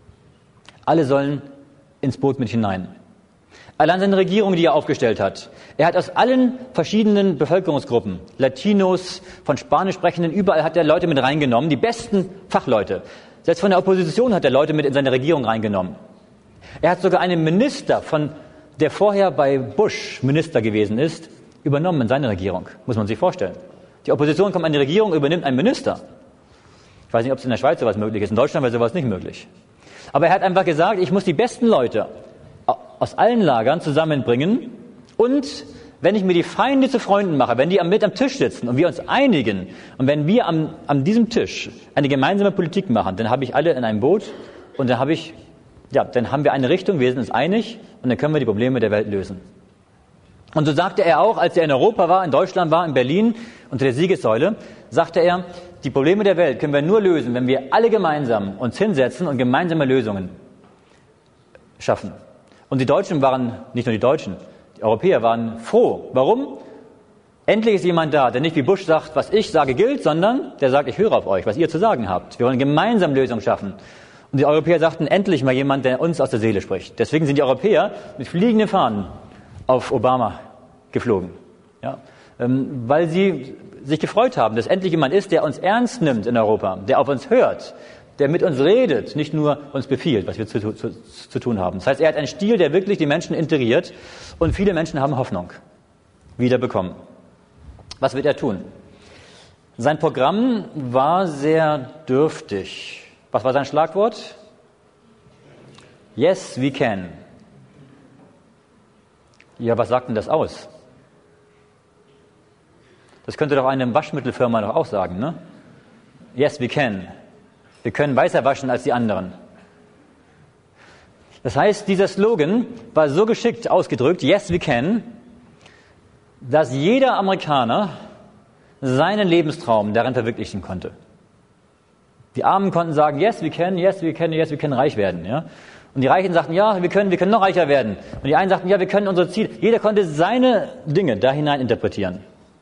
Alle sollen ins Boot mit hinein. Allein seine Regierung, die er aufgestellt hat. Er hat aus allen verschiedenen Bevölkerungsgruppen, Latinos, von Spanisch sprechenden, überall hat er Leute mit reingenommen, die besten Fachleute. Selbst von der Opposition hat er Leute mit in seine Regierung reingenommen. Er hat sogar einen Minister, der vorher bei Bush Minister gewesen ist, übernommen in seine Regierung. Muss man sich vorstellen. Die Opposition kommt an die Regierung, übernimmt einen Minister. Ich weiß nicht, ob es in der Schweiz sowas möglich ist. In Deutschland wäre sowas nicht möglich. Aber er hat einfach gesagt, ich muss die besten Leute aus allen Lagern zusammenbringen und wenn ich mir die Feinde zu Freunden mache, wenn die mit am Tisch sitzen und wir uns einigen und wenn wir an diesem Tisch eine gemeinsame Politik machen, dann habe ich alle in einem Boot und dann haben wir eine Richtung, wir sind uns einig und dann können wir die Probleme der Welt lösen. Und so sagte er auch, als er in Europa war, in Deutschland war, in Berlin, unter der Siegessäule, sagte er, die Probleme der Welt können wir nur lösen, wenn wir alle gemeinsam uns hinsetzen und gemeinsame Lösungen schaffen. Und die Deutschen waren, nicht nur die Deutschen, die Europäer waren froh. Warum? Endlich ist jemand da, der nicht wie Bush sagt, was ich sage gilt, sondern der sagt, ich höre auf euch, was ihr zu sagen habt. Wir wollen gemeinsam Lösungen schaffen. Und die Europäer sagten, endlich mal jemand, der uns aus der Seele spricht. Deswegen sind die Europäer mit fliegenden Fahnen auf Obama geflogen. Ja? Weil sie sich gefreut haben, dass endlich jemand ist, der uns ernst nimmt in Europa, der auf uns hört, der mit uns redet, nicht nur uns befiehlt, was wir zu tun haben. Das heißt, er hat einen Stil, der wirklich die Menschen integriert und viele Menschen haben Hoffnung wiederbekommen. Was wird er tun? Sein Programm war sehr dürftig. Was war sein Schlagwort? Yes, we can. Ja, was sagt denn das aus? Das könnte doch eine Waschmittelfirma doch auch sagen, ne? Yes, we can. Wir können weißer waschen als die anderen. Das heißt, dieser Slogan war so geschickt ausgedrückt, yes, we can, dass jeder Amerikaner seinen Lebenstraum darin verwirklichen konnte. Die Armen konnten sagen, yes, we can, yes, we can, yes, we can reich werden. Ja? Und die Reichen sagten, ja, wir können noch reicher werden. Und die einen sagten, ja, wir können unsere Ziele. Jeder konnte seine Dinge da hinein interpretieren.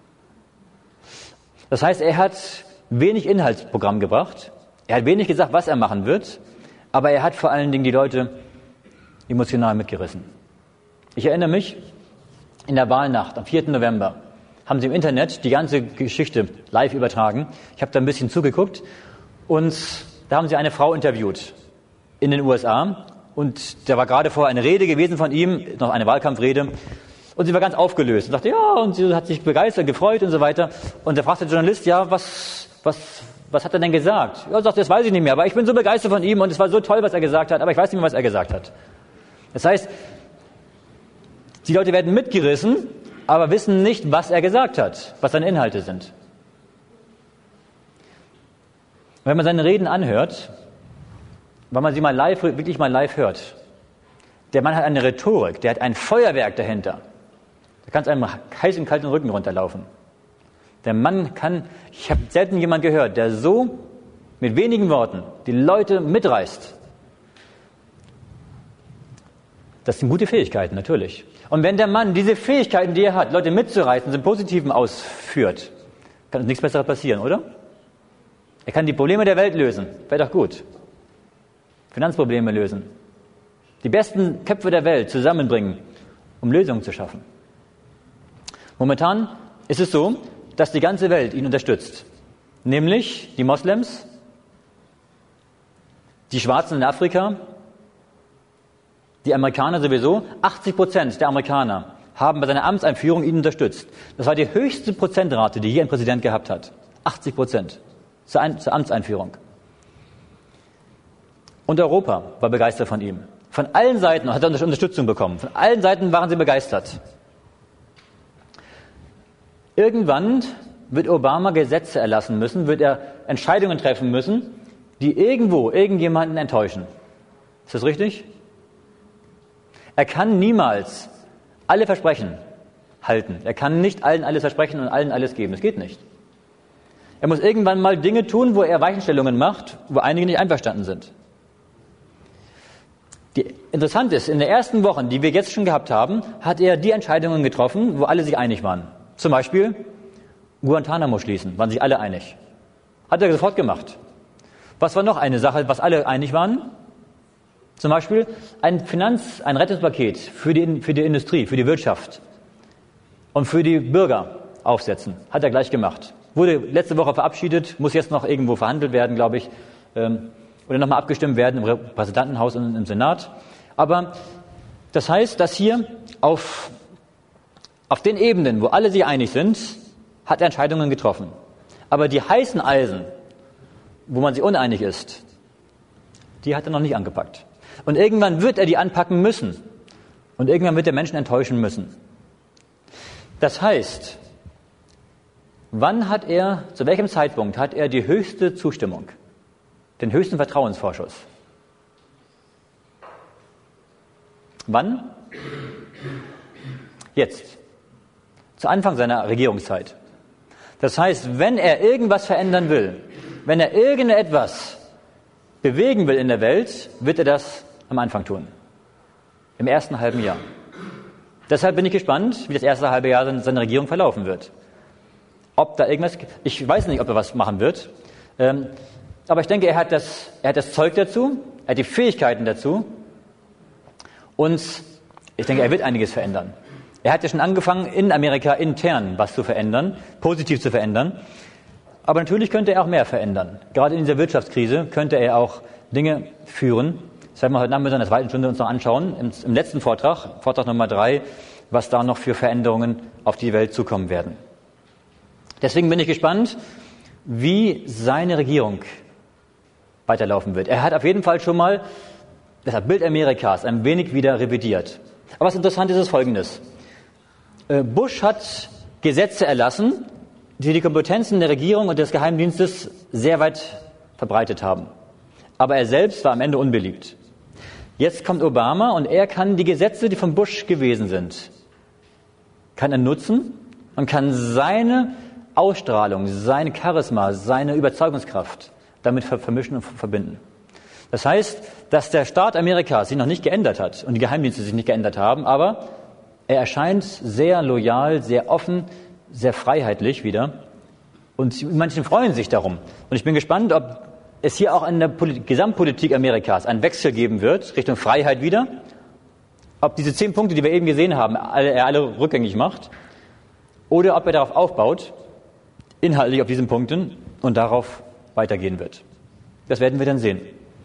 Das heißt, er hat wenig Inhaltsprogramm gebracht. Er hat wenig gesagt, was er machen wird. Aber er hat vor allen Dingen die Leute emotional mitgerissen. Ich erinnere mich, in der Wahlnacht am 4. November haben sie im Internet die ganze Geschichte live übertragen. Ich habe da ein bisschen zugeguckt und da haben sie eine Frau interviewt in den USA und da war gerade vorher eine Rede gewesen von ihm, noch eine Wahlkampfrede und sie war ganz aufgelöst und sagte, ja, und sie hat sich begeistert, gefreut und so weiter und da fragte der Journalist, ja, was hat er denn gesagt? Ja, er sagte, das weiß ich nicht mehr, aber ich bin so begeistert von ihm und es war so toll, was er gesagt hat, aber ich weiß nicht mehr, was er gesagt hat. Das heißt, die Leute werden mitgerissen, aber wissen nicht, was er gesagt hat, was seine Inhalte sind. Und wenn man seine Reden anhört, weil man sie mal wirklich mal live hört, der Mann hat eine Rhetorik, der hat ein Feuerwerk dahinter. Da kann es einem heiß und kalt den Rücken runterlaufen. Der Mann ich habe selten jemanden gehört, der so mit wenigen Worten die Leute mitreißt. Das sind gute Fähigkeiten, natürlich. Und wenn der Mann diese Fähigkeiten, die er hat, Leute mitzureißen, im Positiven ausführt, kann uns nichts Besseres passieren, oder? Er kann die Probleme der Welt lösen. Wäre doch gut. Finanzprobleme lösen. Die besten Köpfe der Welt zusammenbringen, um Lösungen zu schaffen. Momentan ist es so, dass die ganze Welt ihn unterstützt. Nämlich die Moslems, die Schwarzen in Afrika, die Amerikaner sowieso. 80% der Amerikaner haben bei seiner Amtseinführung ihn unterstützt. Das war die höchste Prozentrate, die je ein Präsident gehabt hat. 80% zur Amtseinführung. Und Europa war begeistert von ihm. Von allen Seiten hat er Unterstützung bekommen. Von allen Seiten waren sie begeistert. Irgendwann wird Obama Gesetze erlassen müssen, wird er Entscheidungen treffen müssen, die irgendjemanden enttäuschen. Ist das richtig? Er kann niemals alle Versprechen halten. Er kann nicht allen alles versprechen und allen alles geben. Das geht nicht. Er muss irgendwann mal Dinge tun, wo er Weichenstellungen macht, wo einige nicht einverstanden sind. Interessant ist, in den ersten Wochen, die wir jetzt schon gehabt haben, hat er die Entscheidungen getroffen, wo alle sich einig waren. Zum Beispiel Guantanamo schließen, waren sich alle einig. Hat er sofort gemacht. Was war noch eine Sache, was alle einig waren? Zum Beispiel ein Rettungspaket für die Industrie, für die Wirtschaft und für die Bürger aufsetzen. Hat er gleich gemacht. Wurde letzte Woche verabschiedet, muss jetzt noch irgendwo verhandelt werden, glaube ich, oder nochmal abgestimmt werden im Repräsentantenhaus und im Senat. Aber das heißt, dass hier auf den Ebenen, wo alle sich einig sind, hat er Entscheidungen getroffen. Aber die heißen Eisen, wo man sich uneinig ist, die hat er noch nicht angepackt. Und irgendwann wird er die anpacken müssen. Und irgendwann wird er Menschen enttäuschen müssen. Das heißt, zu welchem Zeitpunkt hat er die höchste Zustimmung, den höchsten Vertrauensvorschuss? Wann? Jetzt. Zu Anfang seiner Regierungszeit. Das heißt, wenn er irgendwas verändern will, wenn er irgendetwas bewegen will in der Welt, wird er das am Anfang tun. Im ersten halben Jahr. Deshalb bin ich gespannt, wie das erste halbe Jahr seine Regierung verlaufen wird. Ich weiß nicht, ob er was machen wird, aber ich denke, er hat das Zeug dazu, er hat die Fähigkeiten dazu und ich denke, er wird einiges verändern. Er hat ja schon angefangen, in Amerika intern was zu verändern, positiv zu verändern, aber natürlich könnte er auch mehr verändern. Gerade in dieser Wirtschaftskrise könnte er auch Dinge führen. Das werden wir heute Nachmittag in der zweiten Stunde uns noch anschauen, im letzten Vortrag Nummer 3, was da noch für Veränderungen auf die Welt zukommen werden. Deswegen bin ich gespannt, wie seine Regierung weiterlaufen wird. Er hat auf jeden Fall schon mal das Bild Amerikas ein wenig wieder revidiert. Aber was interessant ist Folgendes. Bush hat Gesetze erlassen, die die Kompetenzen der Regierung und des Geheimdienstes sehr weit verbreitet haben. Aber er selbst war am Ende unbeliebt. Jetzt kommt Obama und er kann die Gesetze, die von Bush gewesen sind, kann er nutzen und kann seine Ausstrahlung, sein Charisma, seine Überzeugungskraft damit vermischen und verbinden. Das heißt, dass der Staat Amerikas sich noch nicht geändert hat und die Geheimdienste sich nicht geändert haben, aber er erscheint sehr loyal, sehr offen, sehr freiheitlich wieder und manche freuen sich darum. Und ich bin gespannt, ob es hier auch in der Gesamtpolitik Amerikas einen Wechsel geben wird, Richtung Freiheit wieder, ob diese 10 Punkte, die wir eben gesehen haben, er alle rückgängig macht, oder ob er darauf aufbaut, inhaltlich auf diesen Punkten und darauf weitergehen wird. Das werden wir dann sehen.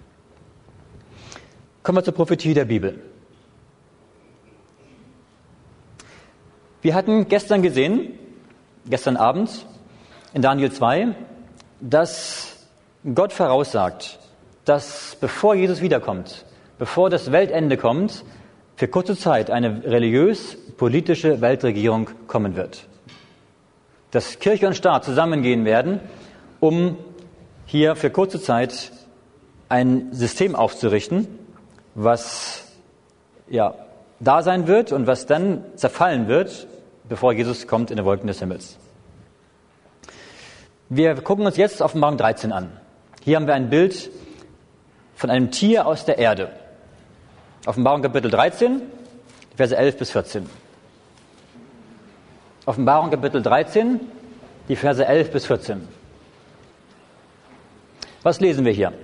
Kommen wir zur Prophetie der Bibel. Wir hatten gestern gesehen, gestern Abend in Daniel 2, dass Gott voraussagt, dass bevor Jesus wiederkommt, bevor das Weltende kommt, für kurze Zeit eine religiös-politische Weltregierung kommen wird. Dass Kirche und Staat zusammengehen werden, um hier für kurze Zeit ein System aufzurichten, was da sein wird und was dann zerfallen wird, bevor Jesus kommt in den Wolken des Himmels. Wir gucken uns jetzt Offenbarung 13 an. Hier haben wir ein Bild von einem Tier aus der Erde. Offenbarung Kapitel 13, Verse 11 bis 14. Offenbarung Kapitel 13, die Verse 11 bis 14. Was lesen wir hier?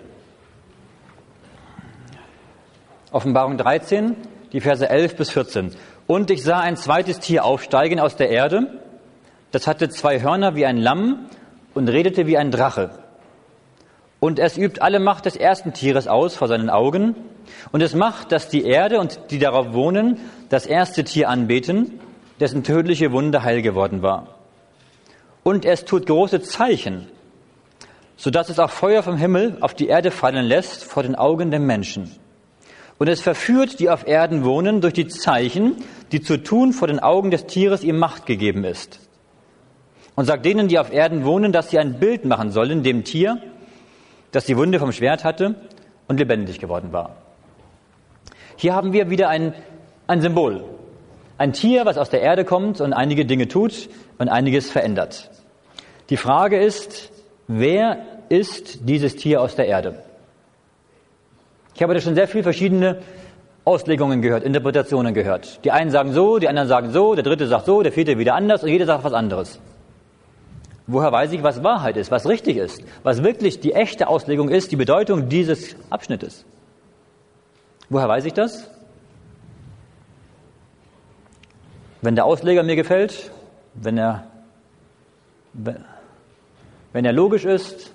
Offenbarung 13, die Verse 11 bis 14. Und ich sah ein zweites Tier aufsteigen aus der Erde. Das hatte 2 Hörner wie ein Lamm und redete wie ein Drache. Und es übt alle Macht des ersten Tieres aus vor seinen Augen. Und es macht, dass die Erde und die darauf wohnen, das erste Tier anbeten, dessen tödliche Wunde heil geworden war. Und es tut große Zeichen, sodass es auch Feuer vom Himmel auf die Erde fallen lässt vor den Augen der Menschen. Und es verführt, die auf Erden wohnen, durch die Zeichen, die zu tun vor den Augen des Tieres ihm Macht gegeben ist. Und sagt denen, die auf Erden wohnen, dass sie ein Bild machen sollen, dem Tier, das die Wunde vom Schwert hatte und lebendig geworden war. Hier haben wir wieder ein Symbol. Ein Tier, was aus der Erde kommt und einige Dinge tut und einiges verändert. Die Frage ist, wer ist dieses Tier aus der Erde? Ich habe da schon sehr viele verschiedene Auslegungen gehört, Interpretationen gehört. Die einen sagen so, die anderen sagen so, der dritte sagt so, der vierte wieder anders und jeder sagt was anderes. Woher weiß ich, was Wahrheit ist, was richtig ist, was wirklich die echte Auslegung ist, die Bedeutung dieses Abschnittes? Woher weiß ich das? Wenn der Ausleger mir gefällt, wenn er logisch ist?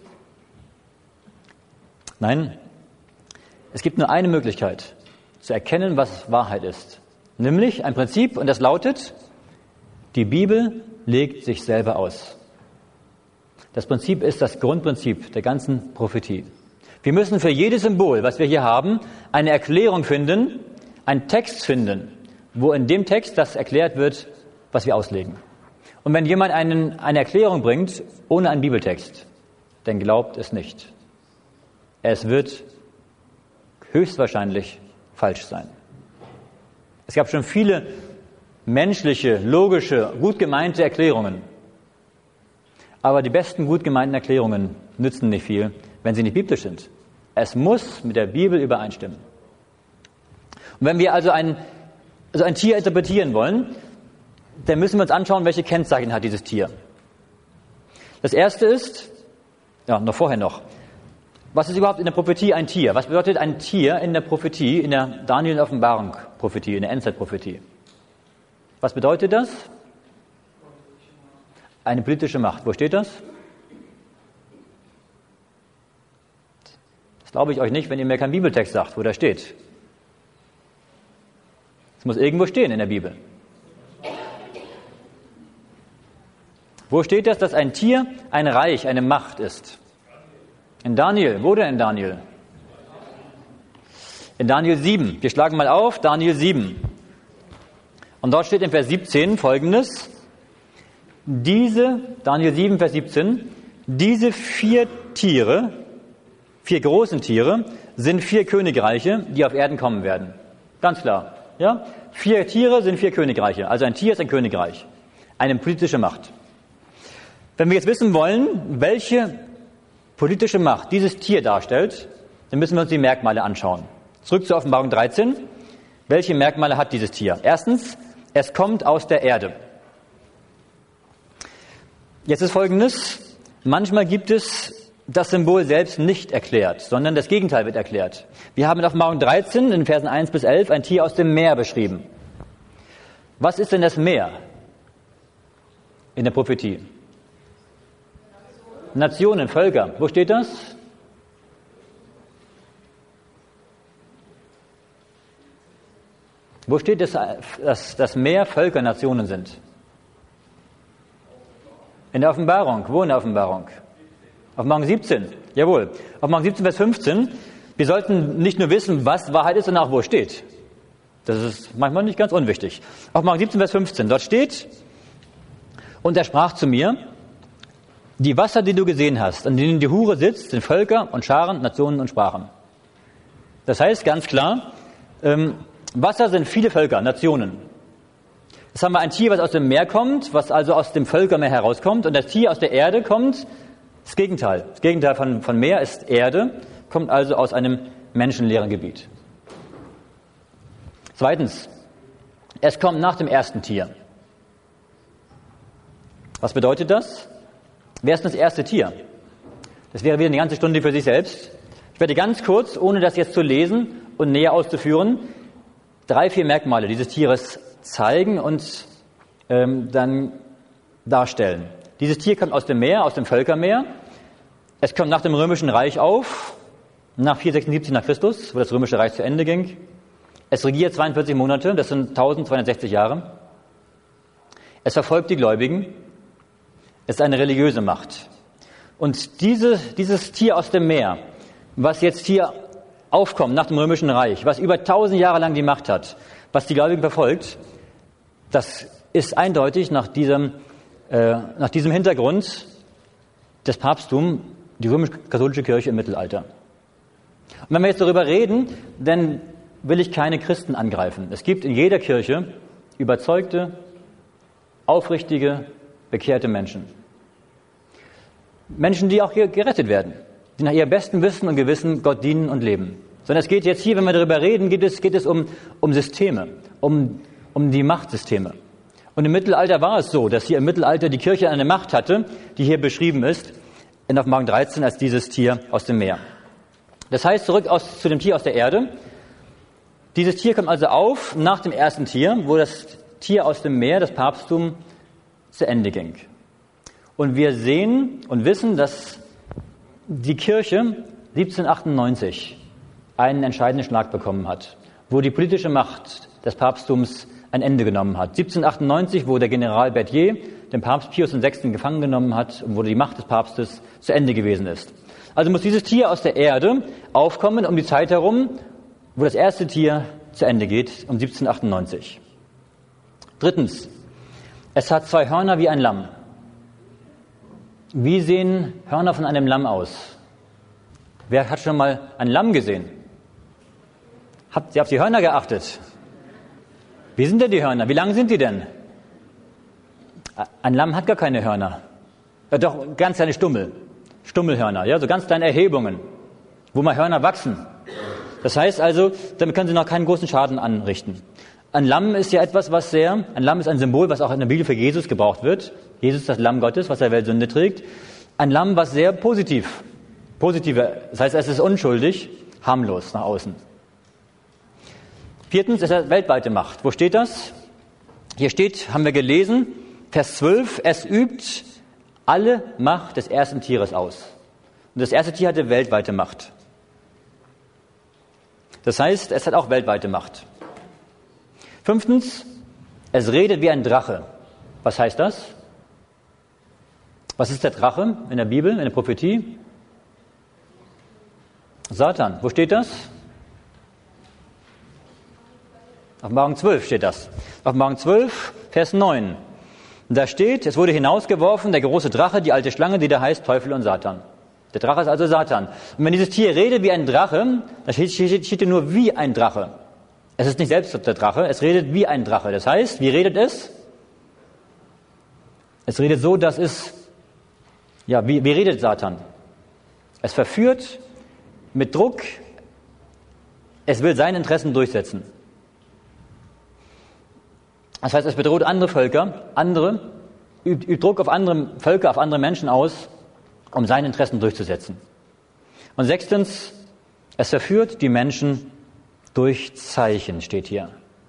Nein, es gibt nur eine Möglichkeit, zu erkennen, was Wahrheit ist. Nämlich ein Prinzip, und das lautet, die Bibel legt sich selber aus. Das Prinzip ist das Grundprinzip der ganzen Prophetie. Wir müssen für jedes Symbol, was wir hier haben, eine Erklärung finden, einen Text finden, wo in dem Text das erklärt wird, was wir auslegen. Und wenn jemand eine Erklärung bringt, ohne einen Bibeltext, dann glaubt es nicht. Es wird höchstwahrscheinlich falsch sein. Es gab schon viele menschliche, logische, gut gemeinte Erklärungen. Aber die besten gut gemeinten Erklärungen nützen nicht viel, wenn sie nicht biblisch sind. Es muss mit der Bibel übereinstimmen. Und wenn wir also ein Tier interpretieren wollen, dann müssen wir uns anschauen, welche Kennzeichen hat dieses Tier. Das erste ist, was ist überhaupt in der Prophetie ein Tier? Was bedeutet ein Tier in der Prophetie, in der Daniel- und Offenbarung-Prophetie, in der Endzeit-Prophetie? Was bedeutet das? Eine politische Macht. Wo steht das? Das glaube ich euch nicht, wenn ihr mir keinen Bibeltext sagt, wo das steht. Es muss irgendwo stehen in der Bibel. Wo steht das, dass ein Tier ein Reich, eine Macht ist? In Daniel. Wo denn in Daniel? In Daniel 7. Wir schlagen mal auf, Daniel 7. Und dort steht in Vers 17 Folgendes. Daniel 7, Vers 17, diese 4 großen Tiere, sind 4 Königreiche, die auf Erden kommen werden. Ganz klar. Ja? 4 Tiere sind 4 Königreiche. Also ein Tier ist ein Königreich. Eine politische Macht. Wenn wir jetzt wissen wollen, welche politische Macht dieses Tier darstellt, dann müssen wir uns die Merkmale anschauen. Zurück zur Offenbarung 13. Welche Merkmale hat dieses Tier? Erstens, es kommt aus der Erde. Jetzt ist Folgendes. Manchmal gibt es das Symbol selbst nicht erklärt, sondern das Gegenteil wird erklärt. Wir haben in Offenbarung 13, in Versen 1 bis 11, ein Tier aus dem Meer beschrieben. Was ist denn das Meer in der Prophetie? Nationen, Völker. Wo steht das? Wo steht es, dass mehr Völker Nationen sind? In der Offenbarung. Wo in der Offenbarung? Offenbarung 17. Jawohl. Offenbarung 17, Vers 15. Wir sollten nicht nur wissen, was Wahrheit ist, sondern auch, wo es steht. Das ist manchmal nicht ganz unwichtig. Offenbarung 17, Vers 15. Dort steht: Und er sprach zu mir: Die Wasser, die du gesehen hast, an denen die Hure sitzt, sind Völker und Scharen, Nationen und Sprachen. Das heißt ganz klar, Wasser sind viele Völker, Nationen. Jetzt haben wir ein Tier, was aus dem Meer kommt, was also aus dem Völkermeer herauskommt. Und das Tier aus der Erde kommt, das Gegenteil. Das Gegenteil von Meer ist Erde, kommt also aus einem menschenleeren Gebiet. Zweitens, es kommt nach dem ersten Tier. Was bedeutet das? Wer ist das erste Tier? Das wäre wieder eine ganze Stunde für sich selbst. Ich werde ganz kurz, ohne das jetzt zu lesen und näher auszuführen, 3, 4 Merkmale dieses Tieres zeigen und dann darstellen. Dieses Tier kommt aus dem Meer, aus dem Völkermeer. Es kommt nach dem Römischen Reich auf, nach 476 nach Christus, wo das Römische Reich zu Ende ging. Es regiert 42 Monate, das sind 1260 Jahre. Es verfolgt die Gläubigen. Es ist eine religiöse Macht. Und dieses Tier aus dem Meer, was jetzt hier aufkommt nach dem Römischen Reich, was über 1000 Jahre lang die Macht hat, was die Gläubigen verfolgt, das ist eindeutig nach diesem Hintergrund das Papsttum, die römisch-katholische Kirche im Mittelalter. Und wenn wir jetzt darüber reden, dann will ich keine Christen angreifen. Es gibt in jeder Kirche überzeugte, aufrichtige, bekehrte Menschen. Menschen, die auch gerettet werden, die nach ihrem besten Wissen und Gewissen Gott dienen und leben. Sondern es geht jetzt hier, wenn wir darüber reden, geht es um Systeme, um die Machtsysteme. Und im Mittelalter war es so, dass hier im Mittelalter die Kirche eine Macht hatte, die hier beschrieben ist, in Offenbarung 13 als dieses Tier aus dem Meer. Das heißt, zurück zu dem Tier aus der Erde. Dieses Tier kommt also auf nach dem ersten Tier, wo das Tier aus dem Meer, das Papsttum, zu Ende ging. Und wir sehen und wissen, dass die Kirche 1798 einen entscheidenden Schlag bekommen hat, wo die politische Macht des Papsttums ein Ende genommen hat. 1798, wo der General Berthier den Papst Pius VI. Gefangen genommen hat und wo die Macht des Papstes zu Ende gewesen ist. Also muss dieses Tier aus der Erde aufkommen um die Zeit herum, wo das erste Tier zu Ende geht, um 1798. Drittens, es hat 2 Hörner wie ein Lamm. Wie sehen Hörner von einem Lamm aus? Wer hat schon mal ein Lamm gesehen? Habt ihr auf die Hörner geachtet? Wie sind denn die Hörner? Wie lang sind die denn? Ein Lamm hat gar keine Hörner. Ja, doch, ganz kleine Stummelhörner, ja, so ganz kleine Erhebungen, wo mal Hörner wachsen. Das heißt also, damit können sie noch keinen großen Schaden anrichten. Ein Lamm ist ja etwas, ein Lamm ist ein Symbol, was auch in der Bibel für Jesus gebraucht wird. Jesus ist das Lamm Gottes, was der Welt Sünde trägt. Ein Lamm, was sehr positive, das heißt, es ist unschuldig, harmlos nach außen. Viertens, es hat weltweite Macht. Wo steht das? Hier steht, haben wir gelesen, Vers 12, es übt alle Macht des ersten Tieres aus. Und das erste Tier hatte weltweite Macht. Das heißt, es hat auch weltweite Macht. Fünftens, es redet wie ein Drache. Was heißt das? Was ist der Drache in der Bibel, in der Prophetie? Satan. Wo steht das? Offenbarung 12 steht das. Offenbarung 12, Vers 9. Und da steht, es wurde hinausgeworfen, der große Drache, die alte Schlange, die da heißt Teufel und Satan. Der Drache ist also Satan. Und wenn dieses Tier redet wie ein Drache, dann steht hier nur wie ein Drache. Es ist nicht selbst der Drache, es redet wie ein Drache. Das heißt, wie redet es? Es redet so, dass wie redet Satan? Es verführt mit Druck, es will seine Interessen durchsetzen. Das heißt, es bedroht andere Völker, übt Druck auf andere Völker, auf andere Menschen aus, um seine Interessen durchzusetzen. Und sechstens, es verführt die Menschen durch Zeichen, steht hier.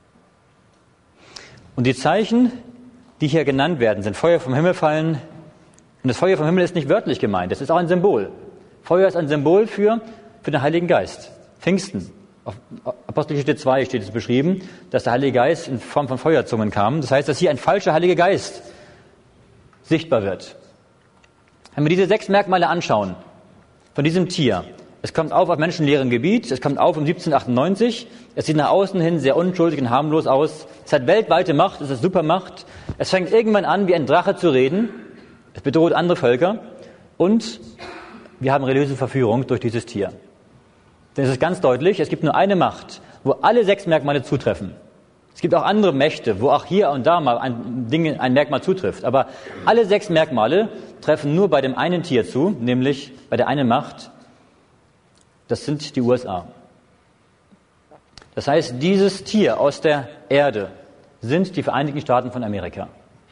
Und die Zeichen, die hier genannt werden, sind Feuer vom Himmel fallen. Und das Feuer vom Himmel ist nicht wörtlich gemeint, es ist auch ein Symbol. Feuer ist ein Symbol für den Heiligen Geist. Pfingsten. Auf Apostelgeschichte 2 steht es beschrieben, dass der Heilige Geist in Form von Feuerzungen kam. Das heißt, dass hier ein falscher Heiliger Geist sichtbar wird. Wenn wir diese 6 Merkmale anschauen von diesem Tier, es kommt auf menschenleerem Gebiet, es kommt auf um 1798, es sieht nach außen hin sehr unschuldig und harmlos aus, es hat weltweite Macht, es ist Supermacht, es fängt irgendwann an, wie ein Drache zu reden, es bedroht andere Völker und wir haben religiöse Verführung durch dieses Tier. Denn es ist ganz deutlich, es gibt nur eine Macht, wo alle 6 Merkmale zutreffen. Es gibt auch andere Mächte, wo auch hier und da mal ein Merkmal zutrifft. Aber alle 6 Merkmale treffen nur bei dem einen Tier zu, nämlich bei der einen Macht. Das sind die USA. Das heißt, dieses Tier aus der Erde sind die Vereinigten Staaten von Amerika.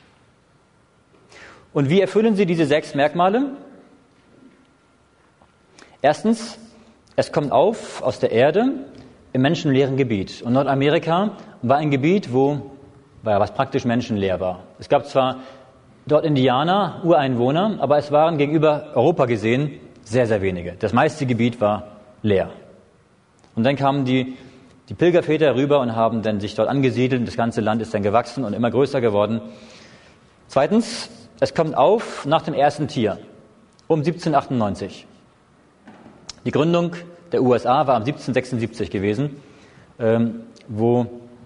Und wie erfüllen sie diese 6 Merkmale? Erstens, es kommt auf aus der Erde im menschenleeren Gebiet. Und Nordamerika war ein Gebiet, was praktisch menschenleer war. Es gab zwar dort Indianer, Ureinwohner, aber es waren gegenüber Europa gesehen sehr, sehr wenige. Das meiste Gebiet war leer. Und dann kamen die Pilgerväter rüber und haben dann sich dort angesiedelt. Das ganze Land ist dann gewachsen und immer größer geworden. Zweitens, es kommt auf nach dem ersten Tier um 1798. Die Gründung der USA war 1776 gewesen, wo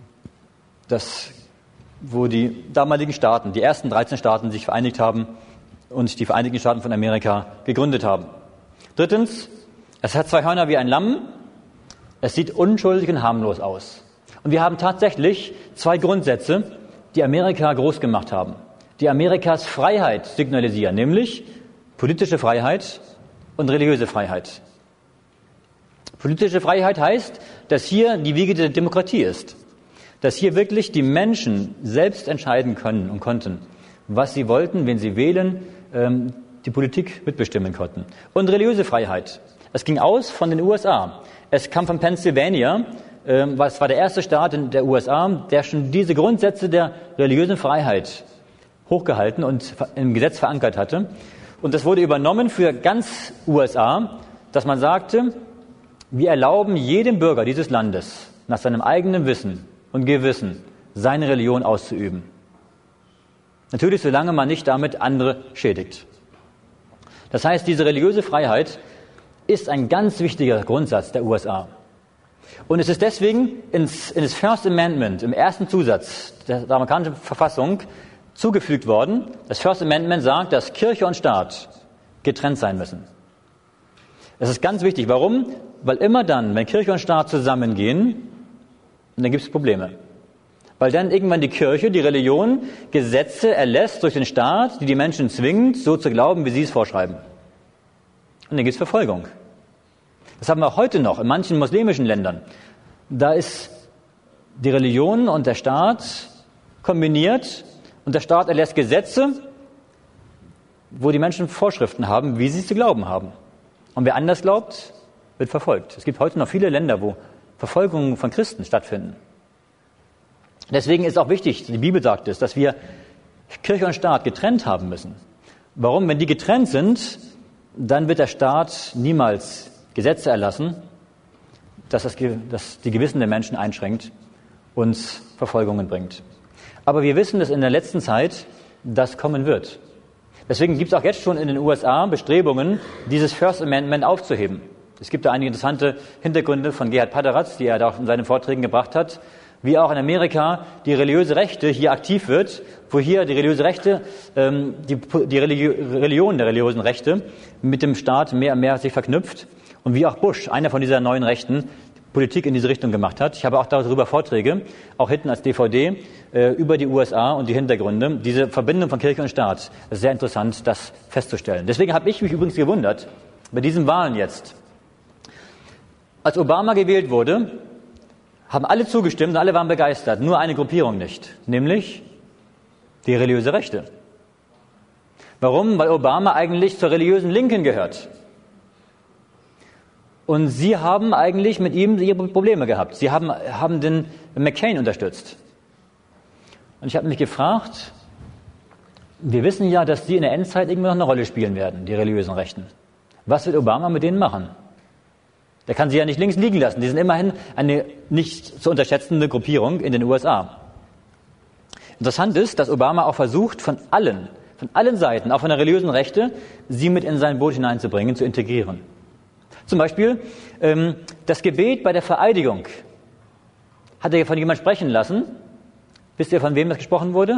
die damaligen Staaten, die ersten 13 Staaten sich vereinigt haben und die Vereinigten Staaten von Amerika gegründet haben. Drittens, es hat 2 Hörner wie ein Lamm, es sieht unschuldig und harmlos aus. Und wir haben tatsächlich 2 Grundsätze, die Amerika groß gemacht haben, die Amerikas Freiheit signalisieren, nämlich politische Freiheit und religiöse Freiheit. Politische Freiheit heißt, dass hier die Wiege der Demokratie ist. Dass hier wirklich die Menschen selbst entscheiden können und konnten, was sie wollten, wen sie wählen, die Politik mitbestimmen konnten. Und religiöse Freiheit. Es ging aus von den USA. Es kam von Pennsylvania, was war der erste Staat in der USA, der schon diese Grundsätze der religiösen Freiheit hochgehalten und im Gesetz verankert hatte. Und das wurde übernommen für ganz USA, dass man sagte, wir erlauben jedem Bürger dieses Landes nach seinem eigenen Wissen und Gewissen seine Religion auszuüben. Natürlich, solange man nicht damit andere schädigt. Das heißt, diese religiöse Freiheit ist ein ganz wichtiger Grundsatz der USA. Und es ist deswegen in das First Amendment, im ersten Zusatz der amerikanischen Verfassung, zugefügt worden. Das First Amendment sagt, dass Kirche und Staat getrennt sein müssen. Das ist ganz wichtig. Warum? Weil immer dann, wenn Kirche und Staat zusammengehen, dann gibt es Probleme. Weil dann irgendwann die Kirche, die Religion, Gesetze erlässt durch den Staat, die die Menschen zwingt, so zu glauben, wie sie es vorschreiben. Und dann gibt es Verfolgung. Das haben wir auch heute noch in manchen muslimischen Ländern. Da ist die Religion und der Staat kombiniert und der Staat erlässt Gesetze, wo die Menschen Vorschriften haben, wie sie zu glauben haben. Und wer anders glaubt, wird verfolgt. Es gibt heute noch viele Länder, wo Verfolgungen von Christen stattfinden. Deswegen ist auch wichtig, die Bibel sagt es, dass wir Kirche und Staat getrennt haben müssen. Warum? Wenn die getrennt sind, dann wird der Staat niemals Gesetze erlassen, dass die Gewissen der Menschen einschränkt und Verfolgungen bringt. Aber wir wissen, dass in der letzten Zeit das kommen wird. Deswegen gibt es auch jetzt schon in den USA Bestrebungen, dieses First Amendment aufzuheben. Es gibt da einige interessante Hintergründe von Gerhard Paderatz, die er da auch in seinen Vorträgen gebracht hat, wie auch in Amerika die religiöse Rechte hier aktiv wird, wo hier die religiöse Rechte, die Religion der religiösen Rechte mit dem Staat mehr und mehr sich verknüpft und wie auch Bush, einer von dieser neuen Rechten, Politik in diese Richtung gemacht hat. Ich habe auch darüber Vorträge, auch hinten als DVD, über die USA und die Hintergründe, diese Verbindung von Kirche und Staat. Es ist sehr interessant, das festzustellen. Deswegen habe ich mich übrigens gewundert, bei diesen Wahlen jetzt. Als Obama gewählt wurde, haben alle zugestimmt und alle waren begeistert, nur eine Gruppierung nicht, nämlich die religiöse Rechte. Warum? Weil Obama eigentlich zur religiösen Linken gehört. Und sie haben eigentlich mit ihm ihre Probleme gehabt. Sie haben den McCain unterstützt. Und ich habe mich gefragt, wir wissen ja, dass die in der Endzeit irgendwann noch eine Rolle spielen werden, die religiösen Rechten. Was wird Obama mit denen machen? Der kann sie ja nicht links liegen lassen. Die sind immerhin eine nicht zu unterschätzende Gruppierung in den USA. Interessant ist, dass Obama auch versucht, von allen Seiten, auch von der religiösen Rechte, sie mit in sein Boot hineinzubringen, zu integrieren. Zum Beispiel das Gebet bei der Vereidigung. Hat er von jemandem sprechen lassen? Wisst ihr, von wem das gesprochen wurde?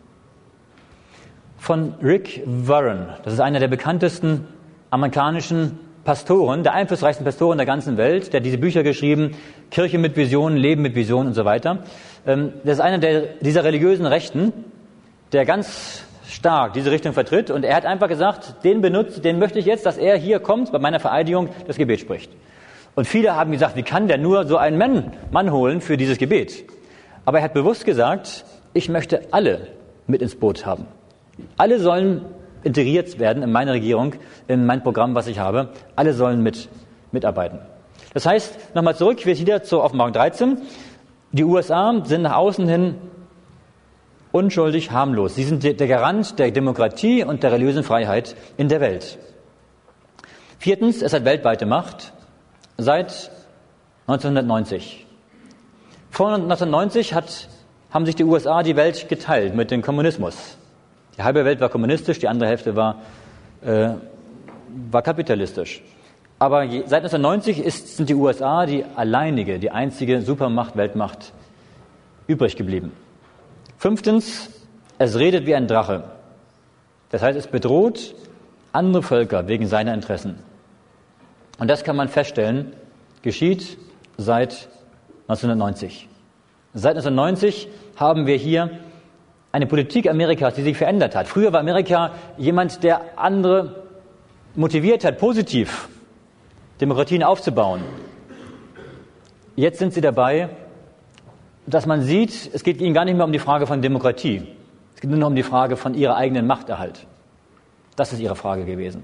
Von Rick Warren. Das ist einer der bekanntesten amerikanischen Pastoren, der einflussreichsten Pastoren der ganzen Welt. Der hat diese Bücher geschrieben, Kirche mit Visionen, Leben mit Visionen und so weiter. Das ist einer dieser religiösen Rechten, der ganz stark diese Richtung vertritt. Und er hat einfach gesagt, den möchte ich jetzt, dass er hier kommt, bei meiner Vereidigung das Gebet spricht. Und viele haben gesagt, wie kann der nur so einen Mann holen für dieses Gebet? Aber er hat bewusst gesagt, ich möchte alle mit ins Boot haben. Alle sollen integriert werden in meine Regierung, in mein Programm, was ich habe. Alle sollen mitarbeiten. Das heißt, nochmal zurück, wir sind wieder zur Offenbarung 13. Die USA sind nach außen hin unschuldig, harmlos. Sie sind der Garant der Demokratie und der religiösen Freiheit in der Welt. 4. Es hat weltweite Macht seit 1990. Vor 1990 haben sich die USA die Welt geteilt mit dem Kommunismus. Die halbe Welt war kommunistisch, die andere Hälfte war kapitalistisch. Aber seit 1990 sind die USA die einzige Supermacht, Weltmacht übrig geblieben. 5. Es redet wie ein Drache. Das heißt, es bedroht andere Völker wegen seiner Interessen. Und das kann man feststellen, geschieht seit 1990. Seit 1990 haben wir hier eine Politik Amerikas, die sich verändert hat. Früher war Amerika jemand, der andere motiviert hat, positiv Demokratien aufzubauen. Jetzt sind sie dabei, dass man sieht, es geht ihnen gar nicht mehr um die Frage von Demokratie. Es geht nur noch um die Frage von ihrer eigenen Machterhalt. Das ist ihre Frage gewesen.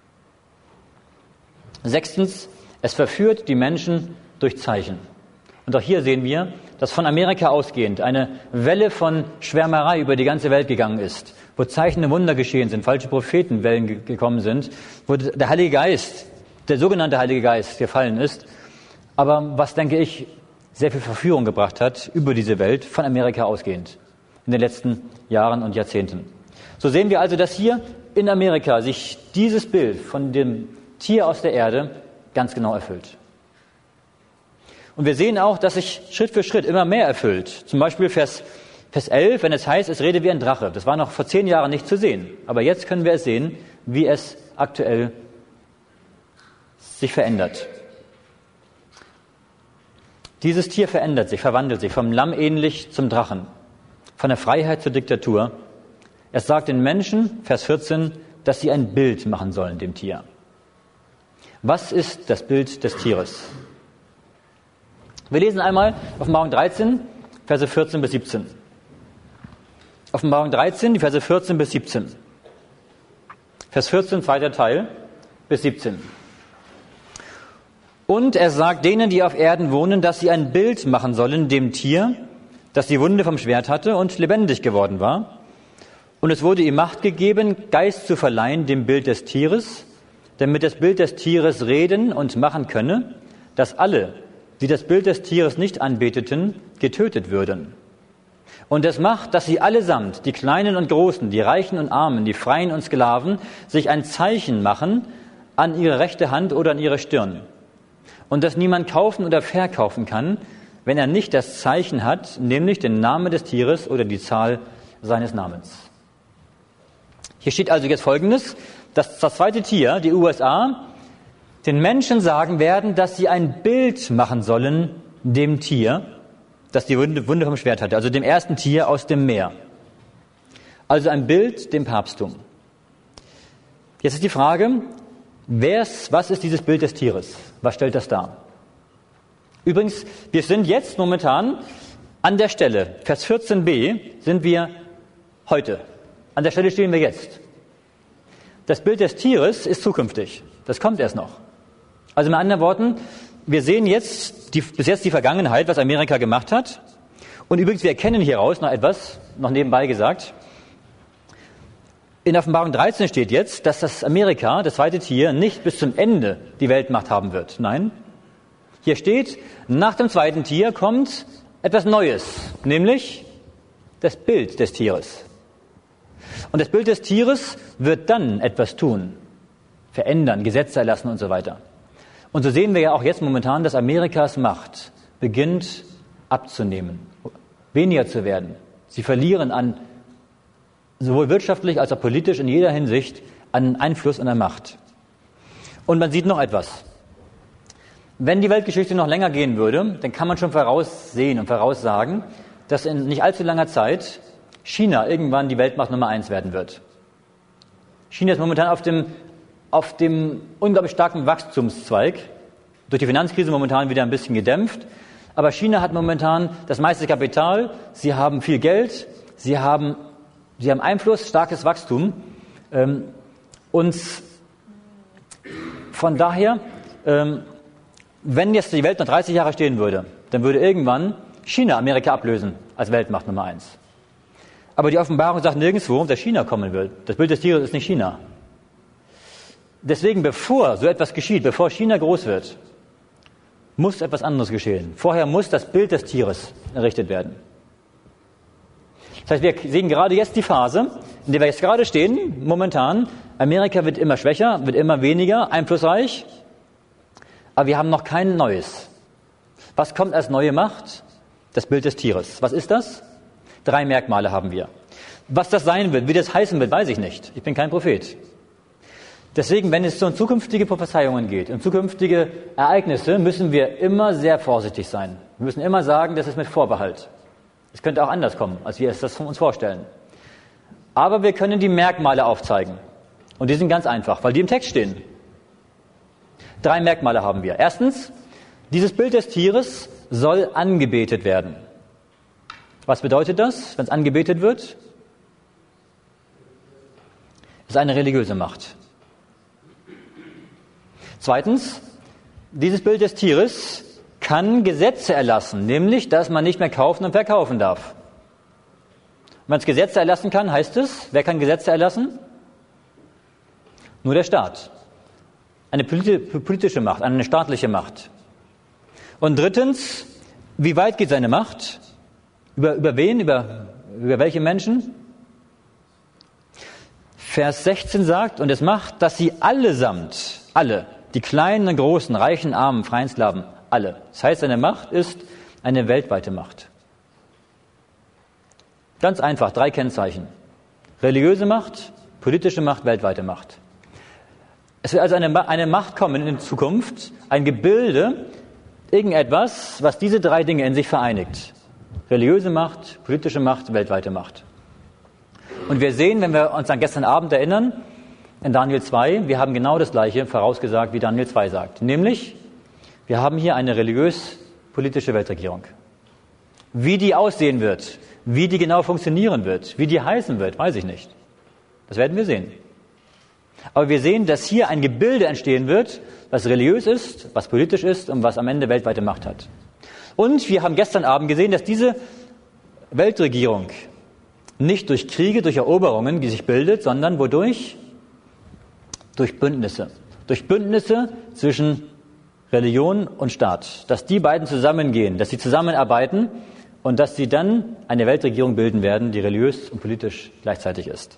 6. Es verführt die Menschen durch Zeichen. Und auch hier sehen wir, dass von Amerika ausgehend eine Welle von Schwärmerei über die ganze Welt gegangen ist, wo Zeichen und Wunder geschehen sind, falsche Prophetenwellen gekommen sind, wo der Heilige Geist, der sogenannte Heilige Geist, gefallen ist, aber was, denke ich, sehr viel Verführung gebracht hat über diese Welt, von Amerika ausgehend, in den letzten Jahren und Jahrzehnten. So sehen wir also, dass hier in Amerika sich dieses Bild von dem Tier aus der Erde ganz genau erfüllt. Und wir sehen auch, dass sich Schritt für Schritt immer mehr erfüllt. Zum Beispiel Vers 11, wenn es heißt, es rede wie ein Drache. Das war noch vor 10 Jahren nicht zu sehen. Aber jetzt können wir es sehen, wie es aktuell sich verändert. Dieses Tier verändert sich, verwandelt sich vom Lamm ähnlich zum Drachen, von der Freiheit zur Diktatur. Es sagt den Menschen, Vers 14, dass sie ein Bild machen sollen dem Tier. Was ist das Bild des Tieres? Wir lesen einmal Offenbarung 13, Verse 14 bis 17. Offenbarung 13, die Verse 14 bis 17. Vers 14, zweiter Teil, bis 17. Und er sagt denen, die auf Erden wohnen, dass sie ein Bild machen sollen dem Tier, das die Wunde vom Schwert hatte und lebendig geworden war. Und es wurde ihm Macht gegeben, Geist zu verleihen dem Bild des Tieres, damit das Bild des Tieres reden und machen könne, dass alle, die das Bild des Tieres nicht anbeteten, getötet würden. Und es macht, dass sie allesamt, die Kleinen und Großen, die Reichen und Armen, die Freien und Sklaven, sich ein Zeichen machen an ihre rechte Hand oder an ihre Stirn. Und dass niemand kaufen oder verkaufen kann, wenn er nicht das Zeichen hat, nämlich den Namen des Tieres oder die Zahl seines Namens. Hier steht also jetzt Folgendes, dass das zweite Tier, die USA, den Menschen sagen werden, dass sie ein Bild machen sollen dem Tier, das die Wunde vom Schwert hatte, also dem ersten Tier aus dem Meer. Also ein Bild dem Papsttum. Jetzt ist die Frage, was ist dieses Bild des Tieres? Was stellt das dar? Übrigens, wir sind jetzt momentan an der Stelle, Vers 14b, sind wir heute. An der Stelle stehen wir jetzt. Das Bild des Tieres ist zukünftig. Das kommt erst noch. Also mit anderen Worten, wir sehen jetzt bis jetzt die Vergangenheit, was Amerika gemacht hat. Und übrigens, wir erkennen hieraus noch etwas, noch nebenbei gesagt. In Offenbarung 13 steht jetzt, dass das Amerika, das zweite Tier, nicht bis zum Ende die Weltmacht haben wird. Nein, Hier steht, nach dem zweiten Tier kommt etwas Neues, nämlich das Bild des Tieres. Und das Bild des Tieres wird dann etwas tun, verändern, Gesetze erlassen und so weiter. Und so sehen wir ja auch jetzt momentan, dass Amerikas Macht beginnt abzunehmen, weniger zu werden. Sie verlieren an sowohl wirtschaftlich als auch politisch in jeder Hinsicht an Einfluss und an Macht. Und man sieht noch etwas. Wenn die Weltgeschichte noch länger gehen würde, dann kann man schon voraussehen und voraussagen, dass in nicht allzu langer Zeit China irgendwann die Weltmacht Nummer 1 werden wird. China ist momentan auf dem unglaublich starken Wachstumszweig, durch die Finanzkrise momentan wieder ein bisschen gedämpft, aber China hat momentan das meiste Kapital, sie haben viel Geld, sie haben Einfluss, starkes Wachstum, und von daher, wenn jetzt die Welt noch 30 Jahre stehen würde, dann würde irgendwann China Amerika ablösen als Weltmacht Nummer 1. Aber die Offenbarung sagt nirgendwo, dass China kommen will. Das Bild des Tieres ist nicht China. Deswegen, bevor so etwas geschieht, bevor China groß wird, muss etwas anderes geschehen. Vorher muss das Bild des Tieres errichtet werden. Das heißt, wir sehen gerade jetzt die Phase, in der wir jetzt gerade stehen, momentan. Amerika wird immer schwächer, wird immer weniger einflussreich, aber wir haben noch kein Neues. Was kommt als neue Macht? Das Bild des Tieres. Was ist das? 3 Merkmale haben wir. Was das sein wird, wie das heißen wird, weiß ich nicht. Ich bin kein Prophet. Deswegen, wenn es um zukünftige Prophezeiungen geht, um zukünftige Ereignisse, müssen wir immer sehr vorsichtig sein. Wir müssen immer sagen, das ist mit Vorbehalt. Es könnte auch anders kommen, als wir es das von uns vorstellen. Aber wir können die Merkmale aufzeigen. Und die sind ganz einfach, weil die im Text stehen. 3 Merkmale haben wir. Erstens, dieses Bild des Tieres soll angebetet werden. Was bedeutet das, wenn es angebetet wird? Es ist eine religiöse Macht. Zweitens, dieses Bild des Tieres kann Gesetze erlassen, nämlich, dass man nicht mehr kaufen und verkaufen darf. Wenn man Gesetze erlassen kann, heißt es, wer kann Gesetze erlassen? Nur der Staat. Eine politische Macht, eine staatliche Macht. Und drittens, wie weit geht seine Macht? Über wen? Über welche Menschen? Vers 16 sagt, und es macht, dass sie allesamt, alle, die Kleinen und Großen, Reichen, Armen, freien Sklaven, alle. Das heißt, seine Macht ist eine weltweite Macht. Ganz einfach, 3 Kennzeichen. Religiöse Macht, politische Macht, weltweite Macht. Es wird also eine Macht kommen in Zukunft, ein Gebilde, irgendetwas, was diese 3 Dinge in sich vereinigt. Religiöse Macht, politische Macht, weltweite Macht. Und wir sehen, wenn wir uns an gestern Abend erinnern, in Daniel 2, wir haben genau das Gleiche vorausgesagt, wie Daniel 2 sagt. Nämlich, wir haben hier eine religiös-politische Weltregierung. Wie die aussehen wird, wie die genau funktionieren wird, wie die heißen wird, weiß ich nicht. Das werden wir sehen. Aber wir sehen, dass hier ein Gebilde entstehen wird, was religiös ist, was politisch ist und was am Ende weltweite Macht hat. Und wir haben gestern Abend gesehen, dass diese Weltregierung nicht durch Kriege, durch Eroberungen, die sich bildet, sondern wodurch? Durch Bündnisse. Durch Bündnisse zwischen Religion und Staat. Dass die beiden zusammengehen, dass sie zusammenarbeiten und dass sie dann eine Weltregierung bilden werden, die religiös und politisch gleichzeitig ist.